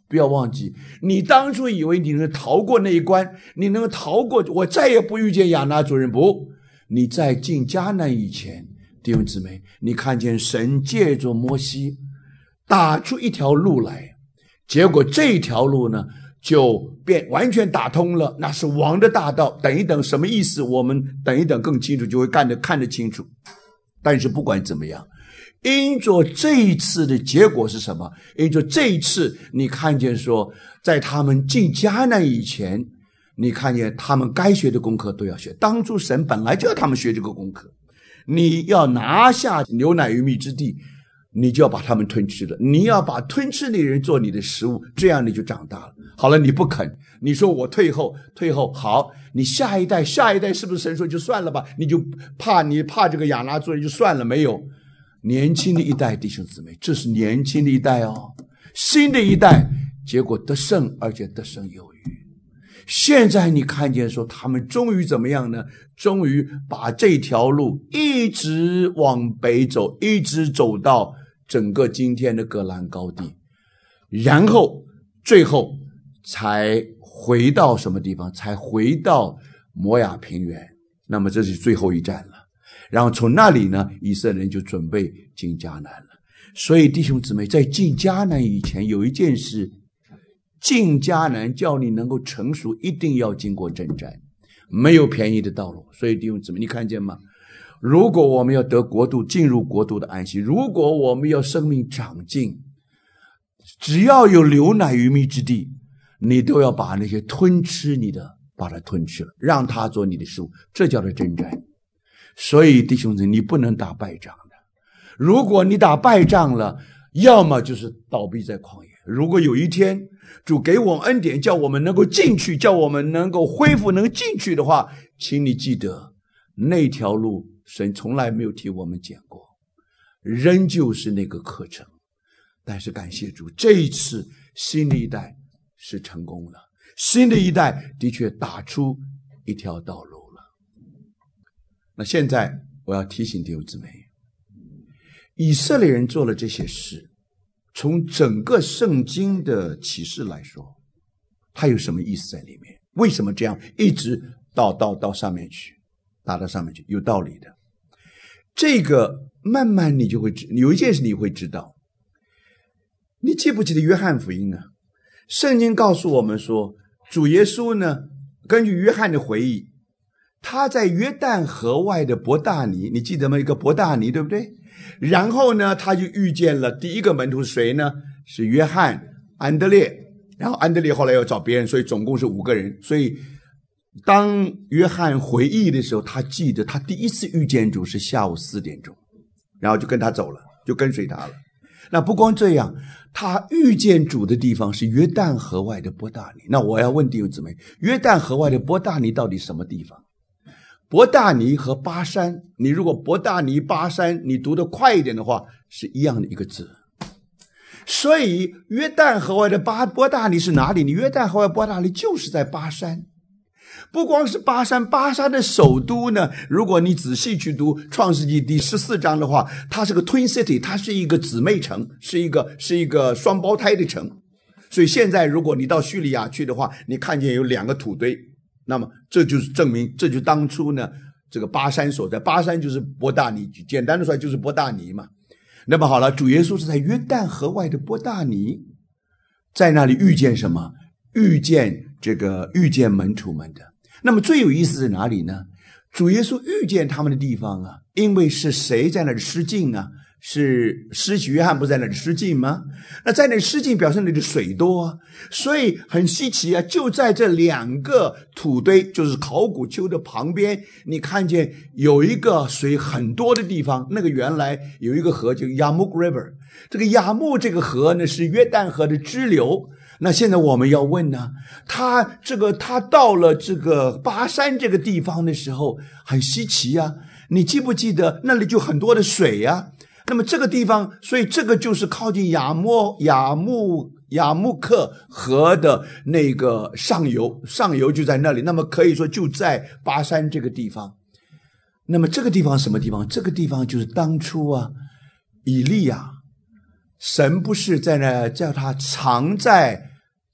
不要忘记，你当初以为你能逃过那一关，你能逃过，我再也不遇见亚衲族人。不，你在进迦南以前，弟兄姊妹，你看见神借着摩西打出一条路来，结果这条路呢就变完全打通了，那是王的大道。等一等什么意思，我们等一等更清楚，就会看得看得清楚。但是不管怎么样，因着这一次的结果是什么？因着这一次你看见说，在他们进迦南以前，你看见他们该学的功课都要学。当初神本来就要他们学这个功课，你要拿下牛奶与蜜之地，你就要把他们吞吃了，你要把吞吃那人做你的食物，这样你就长大了。好了，你不肯，你说我退后退后，好，你下一代下一代是不是神说就算了吧？你就怕你怕这个亚衲族人就算了？没有，年轻的一代弟兄姊妹，这是年轻的一代哦，新的一代，结果得胜，而且得胜有余。现在你看见说他们终于怎么样呢？终于把这条路一直往北走，一直走到整个今天的戈兰高地，然后最后才回到什么地方？才回到摩亚平原。那么这是最后一站了。然后从那里呢，以色列人就准备进迦南了。所以弟兄姊妹，在进迦南以前，有一件事，进迦南叫你能够成熟，一定要经过征战，没有便宜的道路。所以弟兄姊妹，你看见吗？如果我们要得国度，进入国度的安息，如果我们要生命长进，只要有流奶与蜜之地，你都要把那些吞吃你的把它吞吃了，让它做你的食物，这叫做征战。所以弟兄姊妹，你不能打败仗的。如果你打败仗了，要么就是倒闭在旷野。如果有一天主给我们恩典，叫我们能够进去，叫我们能够恢复能进去的话，请你记得那条路神从来没有替我们讲过，仍旧是那个课程。但是感谢主，这一次新的一代是成功了，新的一代的确打出一条道路了。那现在我要提醒弟兄姊妹，以色列人做了这些事，从整个圣经的启示来说，它有什么意思在里面？为什么这样一直到到到上面去，打到上面去？有道理的。这个慢慢你就会知，有一件事你会知道。你记不记得约翰福音啊？圣经告诉我们说，主耶稣呢，根据约翰的回忆，他在约旦河外的伯大尼，你记得吗？一个伯大尼，对不对？然后呢，他就遇见了第一个门徒，谁呢？是约翰、安德烈。然后安德烈后来要找别人，所以总共是五个人。所以当约翰回忆的时候，他记得他第一次遇见主是下午四点钟，然后就跟他走了，就跟随他了。那不光这样，他遇见主的地方是约旦河外的伯大尼。那我要问弟兄姊妹，约旦河外的伯大尼到底什么地方？伯大尼和巴山，你如果伯大尼巴山你读得快一点的话，是一样的一个字。所以约旦河外的巴伯大尼是哪里？你约旦河外伯大尼就是在巴山。不光是巴山，巴山的首都呢，如果你仔细去读创世纪第十四章的话，它是个 twin city， 它是一个姊妹城，是一个是一个双胞胎的城。所以现在如果你到叙利亚去的话，你看见有两个土堆，那么这就是证明，这就当初呢这个巴山所在。巴山就是伯大尼，简单的说就是伯大尼嘛。那么好了，主耶稣是在约旦河外的伯大尼，在那里遇见什么？遇见这个遇见门徒们的。那么最有意思在哪里呢？主耶稣遇见他们的地方啊，因为是谁在那里施浸啊？是施洗约翰不在那里施浸吗？那在那里施浸表示那里水多啊，所以很稀奇啊，就在这两个土堆，就是考古丘的旁边，你看见有一个水很多的地方，那个原来有一个河叫 Yarmouk River， 这个雅木这个河呢是约旦河的支流。那现在我们要问呢，他这个他到了这个巴山这个地方的时候很稀奇啊，你记不记得那里就很多的水啊？那么这个地方，所以这个就是靠近雅莫雅木雅木克河的那个上游，上游就在那里，那么可以说就在巴山这个地方。那么这个地方什么地方？这个地方就是当初啊以利亚，神不是在那叫他藏在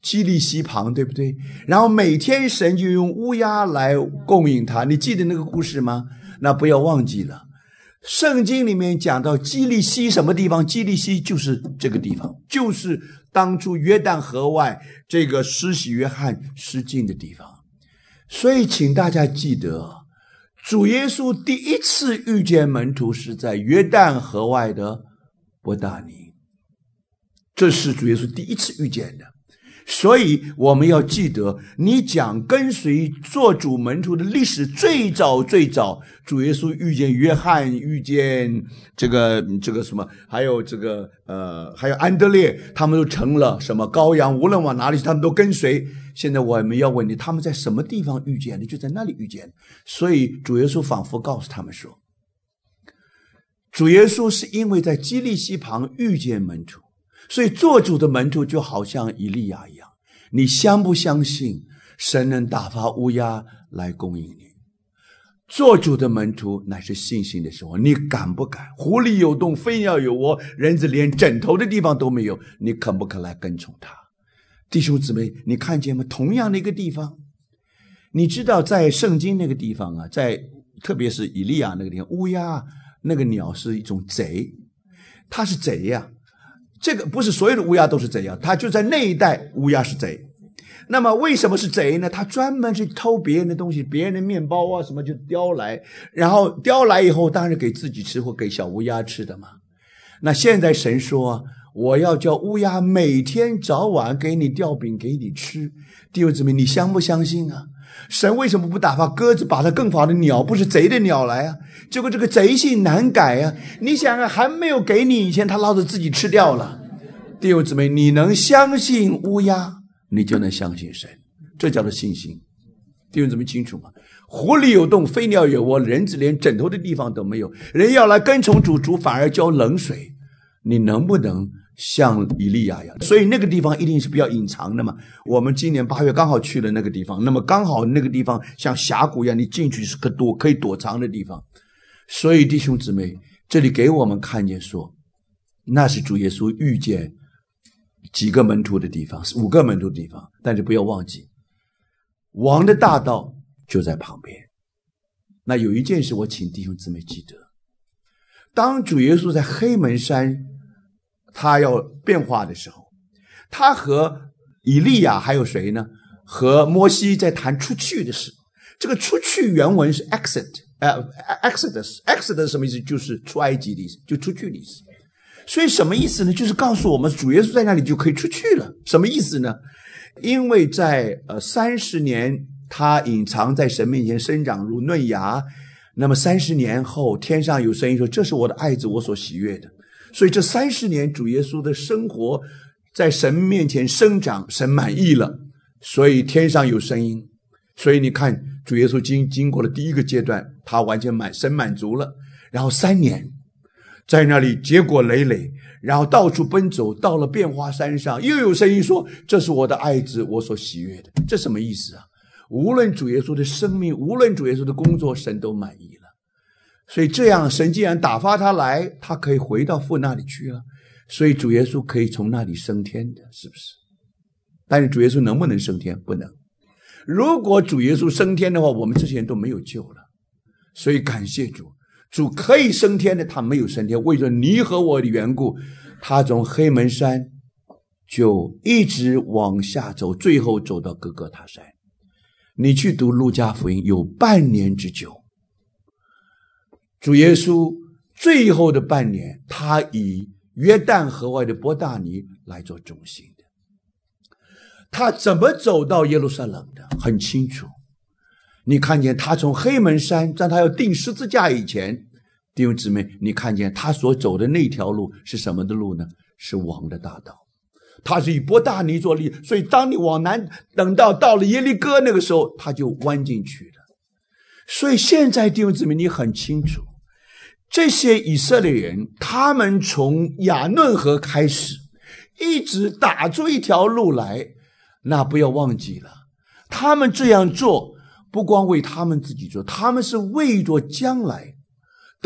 基利溪旁，对不对？然后每天神就用乌鸦来供应他，你记得那个故事吗？那不要忘记了，圣经里面讲到基利溪什么地方？基利溪就是这个地方，就是当初约旦河外这个施洗约翰施浸的地方。所以请大家记得，主耶稣第一次遇见门徒是在约旦河外的伯大尼，这是主耶稣第一次遇见的。所以我们要记得，你讲跟随做主门徒的历史，最早最早主耶稣遇见约翰，遇见这个这个什么，还有这个呃还有安德烈，他们都成了什么羔羊，无论往哪里去他们都跟随。现在我们要问你，他们在什么地方遇见的？就在那里遇见的。所以主耶稣仿佛告诉他们说，主耶稣是因为在基利溪旁遇见门徒，所以做主的门徒就好像以利亚一样。你相不相信神能打发乌鸦来供应你？做主的门徒乃是信心的生活，你敢不敢？狐狸有洞，飞鸟有窝，人子连枕头的地方都没有，你肯不肯来跟从他？弟兄姊妹，你看见吗？同样的一个地方，你知道在圣经那个地方啊，在特别是以利亚那个地方，乌鸦那个鸟是一种贼，它是贼呀、啊。这个不是所有的乌鸦都是贼啊，他就在那一带乌鸦是贼。那么为什么是贼呢？他专门去偷别人的东西，别人的面包啊什么就叼来，然后叼来以后当然给自己吃或给小乌鸦吃的嘛。那现在神说啊，我要叫乌鸦每天早晚给你吊饼给你吃。弟兄姊妹，你相不相信啊？神为什么不打发鸽子把它更好的鸟，不是贼的鸟来啊？结果这个贼性难改啊！你想啊，还没有给你以前，他老子自己吃掉了。弟兄姊妹，你能相信乌鸦，你就能相信神，这叫做信心。弟兄姊妹清楚吗？狐狸有洞，飞鸟有窝，人子连枕头的地方都没有，人要来跟从主，主反而浇冷水。你能不能像以利亚一样？所以那个地方一定是比较隐藏的嘛。我们今年八月刚好去了那个地方，那么刚好那个地方像峡谷一样，你进去是个躲可以躲藏的地方。所以弟兄姊妹，这里给我们看见说，那是主耶稣遇见几个门徒的地方，五个门徒的地方。但是不要忘记，王的大道就在旁边。那有一件事我请弟兄姊妹记得，当主耶稣在黑门山他要变化的时候，他和以利亚还有谁呢？和摩西在谈出去的事。这个出去原文是 exit， 呃 exodus exodus 什么意思？就是出埃及的意思，就出去的意思。所以什么意思呢？就是告诉我们主耶稣在那里就可以出去了。什么意思呢？因为在呃三十年他隐藏在神面前生长如嫩芽，那么三十年后天上有声音说，这是我的爱子，我所喜悦的。所以这三十年主耶稣的生活在神面前生长，神满意了，所以天上有声音。所以你看主耶稣经经过了第一个阶段，他完全满神满足了，然后三年在那里结果累累，然后到处奔走，到了变化山上又有声音说，这是我的爱子，我所喜悦的。这什么意思啊？无论主耶稣的生命，无论主耶稣的工作，神都满意了。所以这样神既然打发他来，他可以回到父那里去了。所以主耶稣可以从那里升天的，是不是？但是主耶稣能不能升天？不能。如果主耶稣升天的话，我们这些人都没有救了。所以感谢主，主可以升天的，他没有升天，为了你和我的缘故，他从黑门山就一直往下走，最后走到各各他山。你去读路加福音，有半年之久，主耶稣最后的半年，他以约旦河外的伯大尼来做中心的。他怎么走到耶路撒冷的？很清楚。你看见他从黑门山，在他要钉十字架以前，弟兄姊妹，你看见他所走的那条路是什么的路呢？是王的大道。他是以伯大尼做例，所以当你往南等到到了耶利哥那个时候，他就弯进去了。所以现在弟兄姊妹，你很清楚，这些以色列人，他们从亚嫩河开始，一直打出一条路来。那不要忘记了，他们这样做不光为他们自己做，他们是为着将来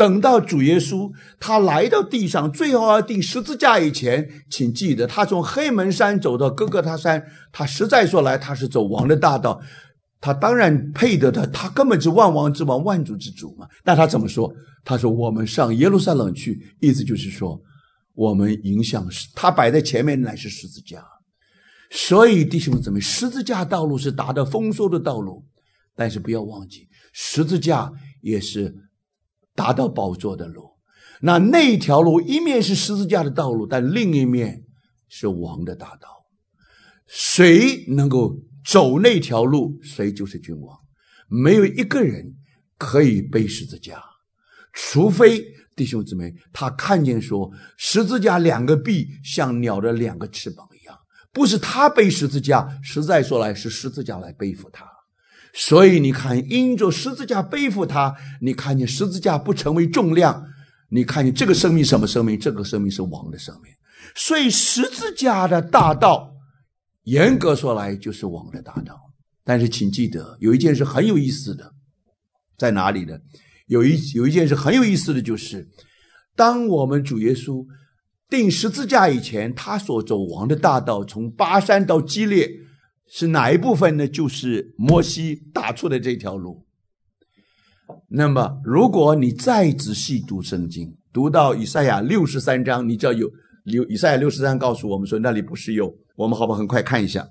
等到主耶稣他来到地上，最后要钉十字架以前，请记得他从黑门山走到哥哥他山，他实在说来他是走王的大道，他当然配得的，他根本是万王之王，万主之主嘛。但他怎么说？他说我们上耶路撒冷去，意思就是说我们迎向他摆在前面乃是十字架。所以弟兄姊妹，十字架道路是达到丰收的道路，但是不要忘记十字架也是达到宝座的路。那那条路一面是十字架的道路，但另一面是王的大道，谁能够走那条路，谁就是君王。没有一个人可以背十字架，除非弟兄姊妹他看见说十字架两个臂像鸟的两个翅膀一样，不是他背十字架，实在说来是十字架来背负他。所以你看，因着十字架背负他，你看见十字架不成为重量，你看见这个生命什么生命？这个生命是王的生命。所以十字架的大道严格说来就是王的大道。但是请记得有一件事很有意思的，在哪里呢？有一有一件事很有意思的，就是当我们主耶稣钉十字架以前，他所走王的大道，从巴山到基列，是哪一部分呢？就是摩西打出的这条路。那么如果你再仔细读圣经，读到以赛亚六十三章，你知道有以赛亚六十三告诉我们说那里不是有，我们好不好很快看一下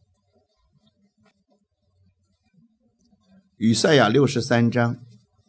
以赛亚六十三章。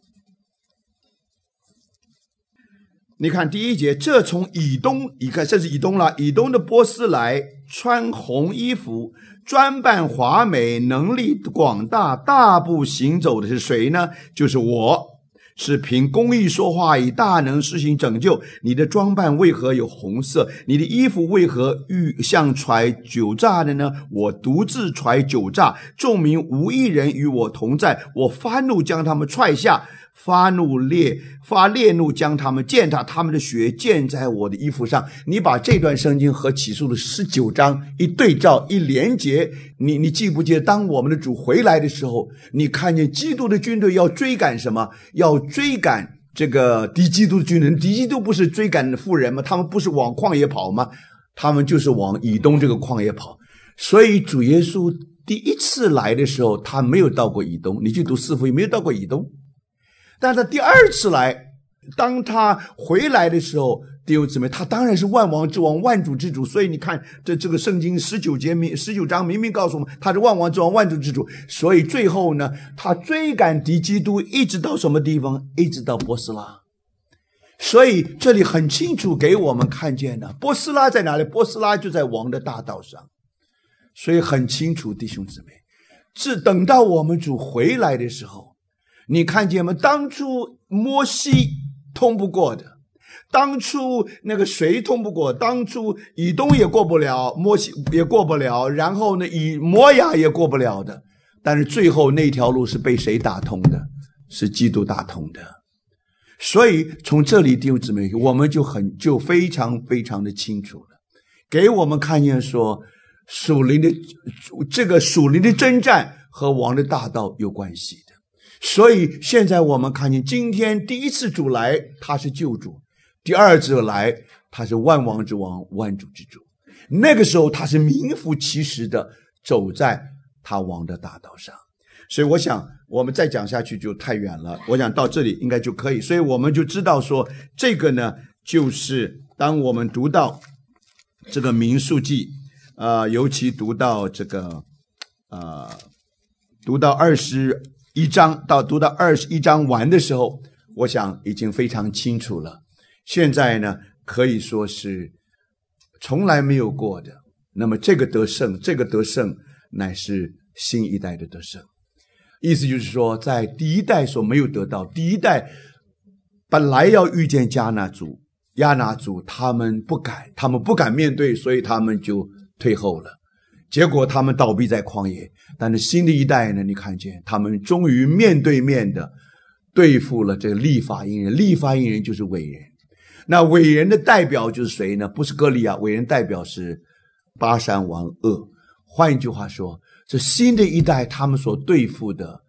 你看第一节，这从以东，你看这是以东了，以东的波斯来，穿红衣服，装扮华美，能力广大，大步行走的是谁呢？就是我，是凭公义说话，以大能施行拯救。你的装扮为何有红色？你的衣服为何欲像揣酒榨的呢？我独自揣酒榨，众民无一人与我同在。我发怒将他们踹下，发怒烈发烈怒将他们践踏，他们的血溅在我的衣服上。你把这段圣经和启示录的十九章一对照一连结，你你记不记得当我们的主回来的时候，你看见基督的军队要追赶什么？要追赶这个敌基督的军人。敌基督不是追赶妇人吗？他们不是往旷野跑吗？他们就是往以东这个旷野跑。所以主耶稣第一次来的时候，他没有到过以东，你去读四福音没有到过以东。但他第二次来，当他回来的时候，弟兄姊妹，他当然是万王之王，万主之主。所以你看这这个圣经十九节十九章明明告诉我们他是万王之王，万主之主。所以最后呢，他追赶敌基督一直到什么地方？一直到波斯拉。所以这里很清楚给我们看见了波斯拉在哪里？波斯拉就在王的大道上。所以很清楚，弟兄姊妹，是等到我们主回来的时候，你看见吗？当初摩西通不过的，当初那个谁通不过，当初以东也过不了，摩西也过不了，然后呢以摩亚也过不了的，但是最后那条路是被谁打通的？是基督打通的。所以从这里弟兄姊妹，我们就很就非常非常的清楚了，给我们看见说属灵的这个属灵的征战和王的大道有关系的。所以现在我们看见今天第一次主来他是救主，第二次来他是万王之王，万主之主。那个时候他是名副其实的走在他王的大道上。所以我想我们再讲下去就太远了，我想到这里应该就可以。所以我们就知道说这个呢，就是当我们读到这个民数记呃，尤其读到这个呃，读到二十一章到读到二十一章完的时候，我想已经非常清楚了。现在呢可以说是从来没有过的。那么这个得胜，这个得胜乃是新一代的得胜。意思就是说在第一代所没有得到，第一代本来要遇见迦拿族，亚拿族他们不敢，他们不敢面对，所以他们就退后了，结果他们倒闭在旷野。但是新的一代呢，你看见他们终于面对面的对付了这个利法因人。利法因人就是伟人，那伟人的代表就是谁呢？不是歌利亚，伟人代表是巴珊王噩。换一句话说，这新的一代他们所对付的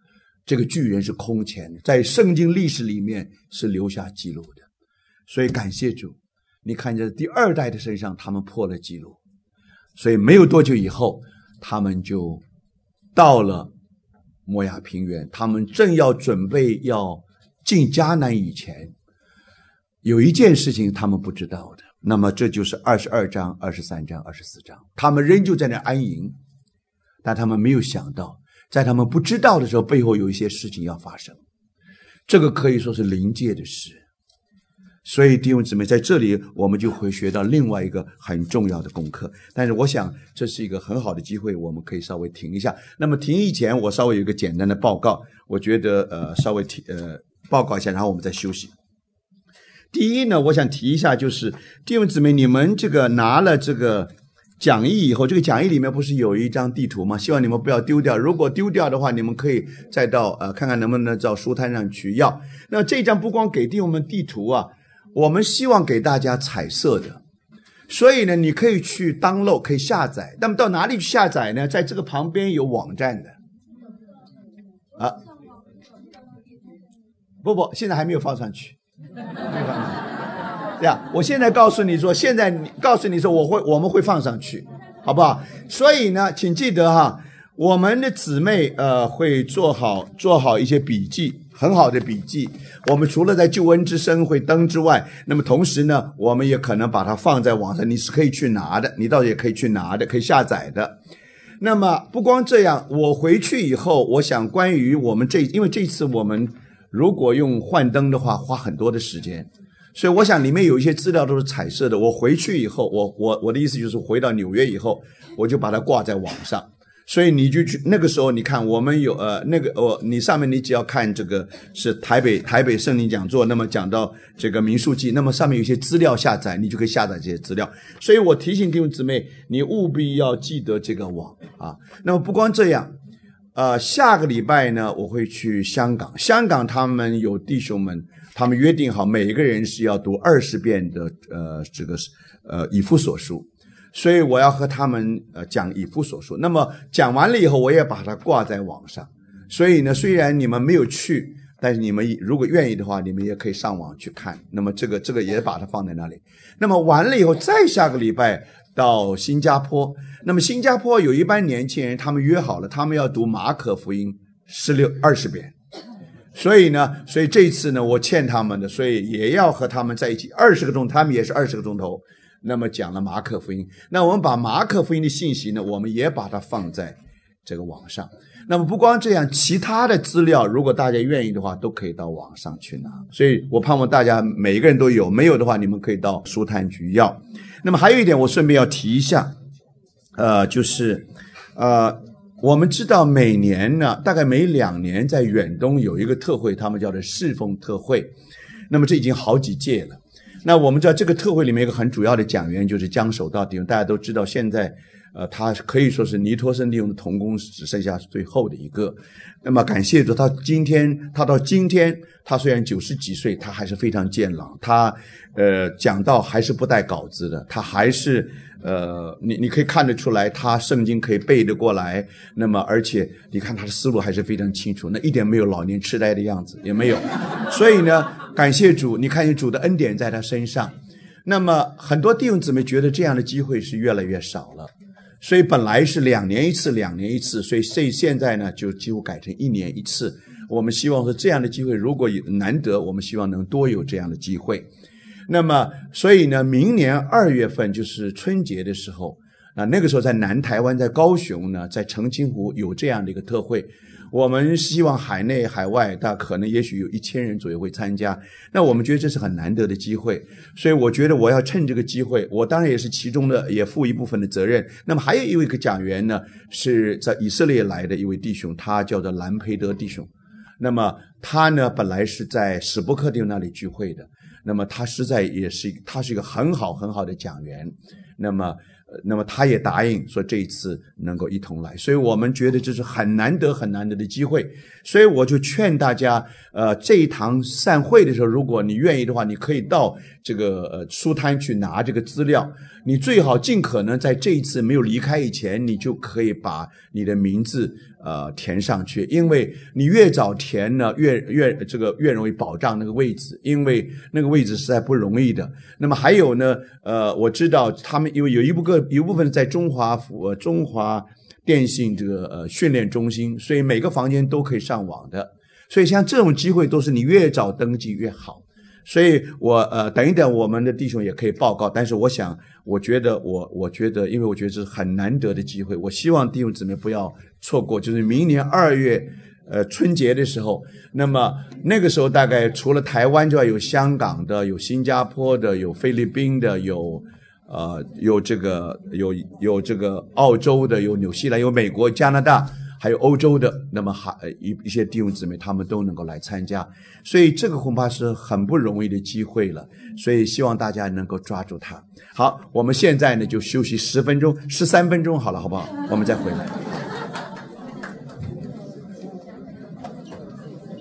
这个巨人是空前的，在圣经历史里面是留下记录的。所以感谢主，你看见第二代的身上他们破了记录，所以没有多久以后他们就到了摩亚平原，他们正要准备要进迦南以前，有一件事情他们不知道的，那么这就是二十二章、二十三章、二十四章，他们仍旧在那安营，但他们没有想到，在他们不知道的时候，背后有一些事情要发生，这个可以说是临界的事。所以弟兄姊妹，在这里我们就会学到另外一个很重要的功课，但是我想这是一个很好的机会，我们可以稍微停一下。那么停以前，我稍微有一个简单的报告，我觉得呃稍微提呃报告一下，然后我们再休息。第一呢，我想提一下，就是弟兄姊妹，你们这个拿了这个讲义以后，这个讲义里面不是有一张地图吗？希望你们不要丢掉，如果丢掉的话，你们可以再到呃看看能不能到书摊上去要。那这张不光给弟兄们地图啊，我们希望给大家彩色的，所以呢，你可以去 download， 可以下载。那么到哪里去下载呢？在这个旁边有网站的啊，不不，现在还没有放上去。对呀，我现在告诉你说，现在告诉你说，我会我们会放上去，好不好？所以呢，请记得哈，我们的姊妹呃会做好做好一些笔记，很好的笔记。我们除了在救恩之声会登之外，那么同时呢，我们也可能把它放在网上，你是可以去拿的，你倒也可以去拿的，可以下载的。那么不光这样，我回去以后，我想关于我们这，因为这次我们如果用幻灯的话，花很多的时间，所以我想里面有一些资料都是彩色的。我回去以后，我我我的意思就是回到纽约以后，我就把它挂在网上。所以你就去那个时候，你看我们有呃那个哦，你上面你只要看这个是台北台北圣灵讲座，那么讲到这个民数记，那么上面有一些资料下载，你就可以下载这些资料。所以我提醒弟兄姊妹，你务必要记得这个网啊。那么不光这样，呃，下个礼拜呢，我会去香港。香港他们有弟兄们，他们约定好每一个人是要读二十遍的呃这个呃以弗所书。所以我要和他们呃讲以弗所书，那么讲完了以后，我也把它挂在网上。所以呢，虽然你们没有去，但是你们如果愿意的话，你们也可以上网去看。那么这个这个也把它放在那里。那么完了以后，再下个礼拜到新加坡。那么新加坡有一班年轻人，他们约好了，他们要读马可福音十六二十遍。所以呢，所以这一次呢，我欠他们的，所以也要和他们在一起二十个钟头，他们也是二十个钟头。那么讲了马可福音，那我们把马可福音的信息呢，我们也把它放在这个网上。那么不光这样，其他的资料如果大家愿意的话，都可以到网上去拿。所以我盼望大家每一个人都有，没有的话你们可以到书摊去要。那么还有一点我顺便要提一下，呃就是呃我们知道每年呢，大概每两年在远东有一个特会，他们叫做侍奉特会。那么这已经好几届了。那我们知道这个特会里面一个很主要的讲员就是江守道弟兄，大家都知道现在呃，他可以说是尼托生弟兄的同工只剩下最后的一个。那么感谢主，他今天他到今天他虽然九十几岁，他还是非常健朗，他呃讲道还是不带稿子的，他还是呃你你可以看得出来他圣经可以背得过来，那么而且你看他的思路还是非常清楚，那一点没有老年痴呆的样子，也没有。所以呢，感谢主，你看见主的恩典在他身上。那么很多弟兄姊妹觉得这样的机会是越来越少了，所以本来是两年一次两年一次，所以这现在呢就几乎改成一年一次。我们希望说这样的机会如果难得，我们希望能多有这样的机会。那么所以呢，明年二月份就是春节的时候，那那个时候在南台湾，在高雄呢，在澄清湖有这样的一个特会。我们希望海内海外大可能也许有一千人左右会参加，那我们觉得这是很难得的机会，所以我觉得我要趁这个机会，我当然也是其中的，也负一部分的责任。那么还有一位个讲员呢，是在以色列来的一位弟兄，他叫做兰培德弟兄。那么他呢本来是在史伯克弟兄那里聚会的，那么他实在也是他是一个很好很好的讲员。那么那么他也答应说这一次能够一同来，所以我们觉得这是很难得很难得的机会。所以我就劝大家，呃，这一堂散会的时候，如果你愿意的话，你可以到这个呃书摊去拿这个资料。你最好尽可能在这一次没有离开以前，你就可以把你的名字呃填上去，因为你越早填呢，越越这个越容易保障那个位置，因为那个位置实在不容易的。那么还有呢，呃，我知道他们因为有一部分有一部分在中华呃中华电信这个呃训练中心，所以每个房间都可以上网的。所以像这种机会都是你越早登记越好。所以我呃等一等我们的弟兄也可以报告，但是我想我觉得我我觉得因为我觉得这是很难得的机会，我希望弟兄姊妹不要错过，就是明年二月呃春节的时候，那么那个时候大概除了台湾之外，有香港的，有新加坡的，有菲律宾的，有呃有这个有有这个澳洲的，有纽西兰，有美国、加拿大，还有欧洲的，那么还一一些弟兄姊妹他们都能够来参加，所以这个恐怕是很不容易的机会了，所以希望大家能够抓住它。好，我们现在呢就休息十分钟十三分钟好了，好不好？我们再回来。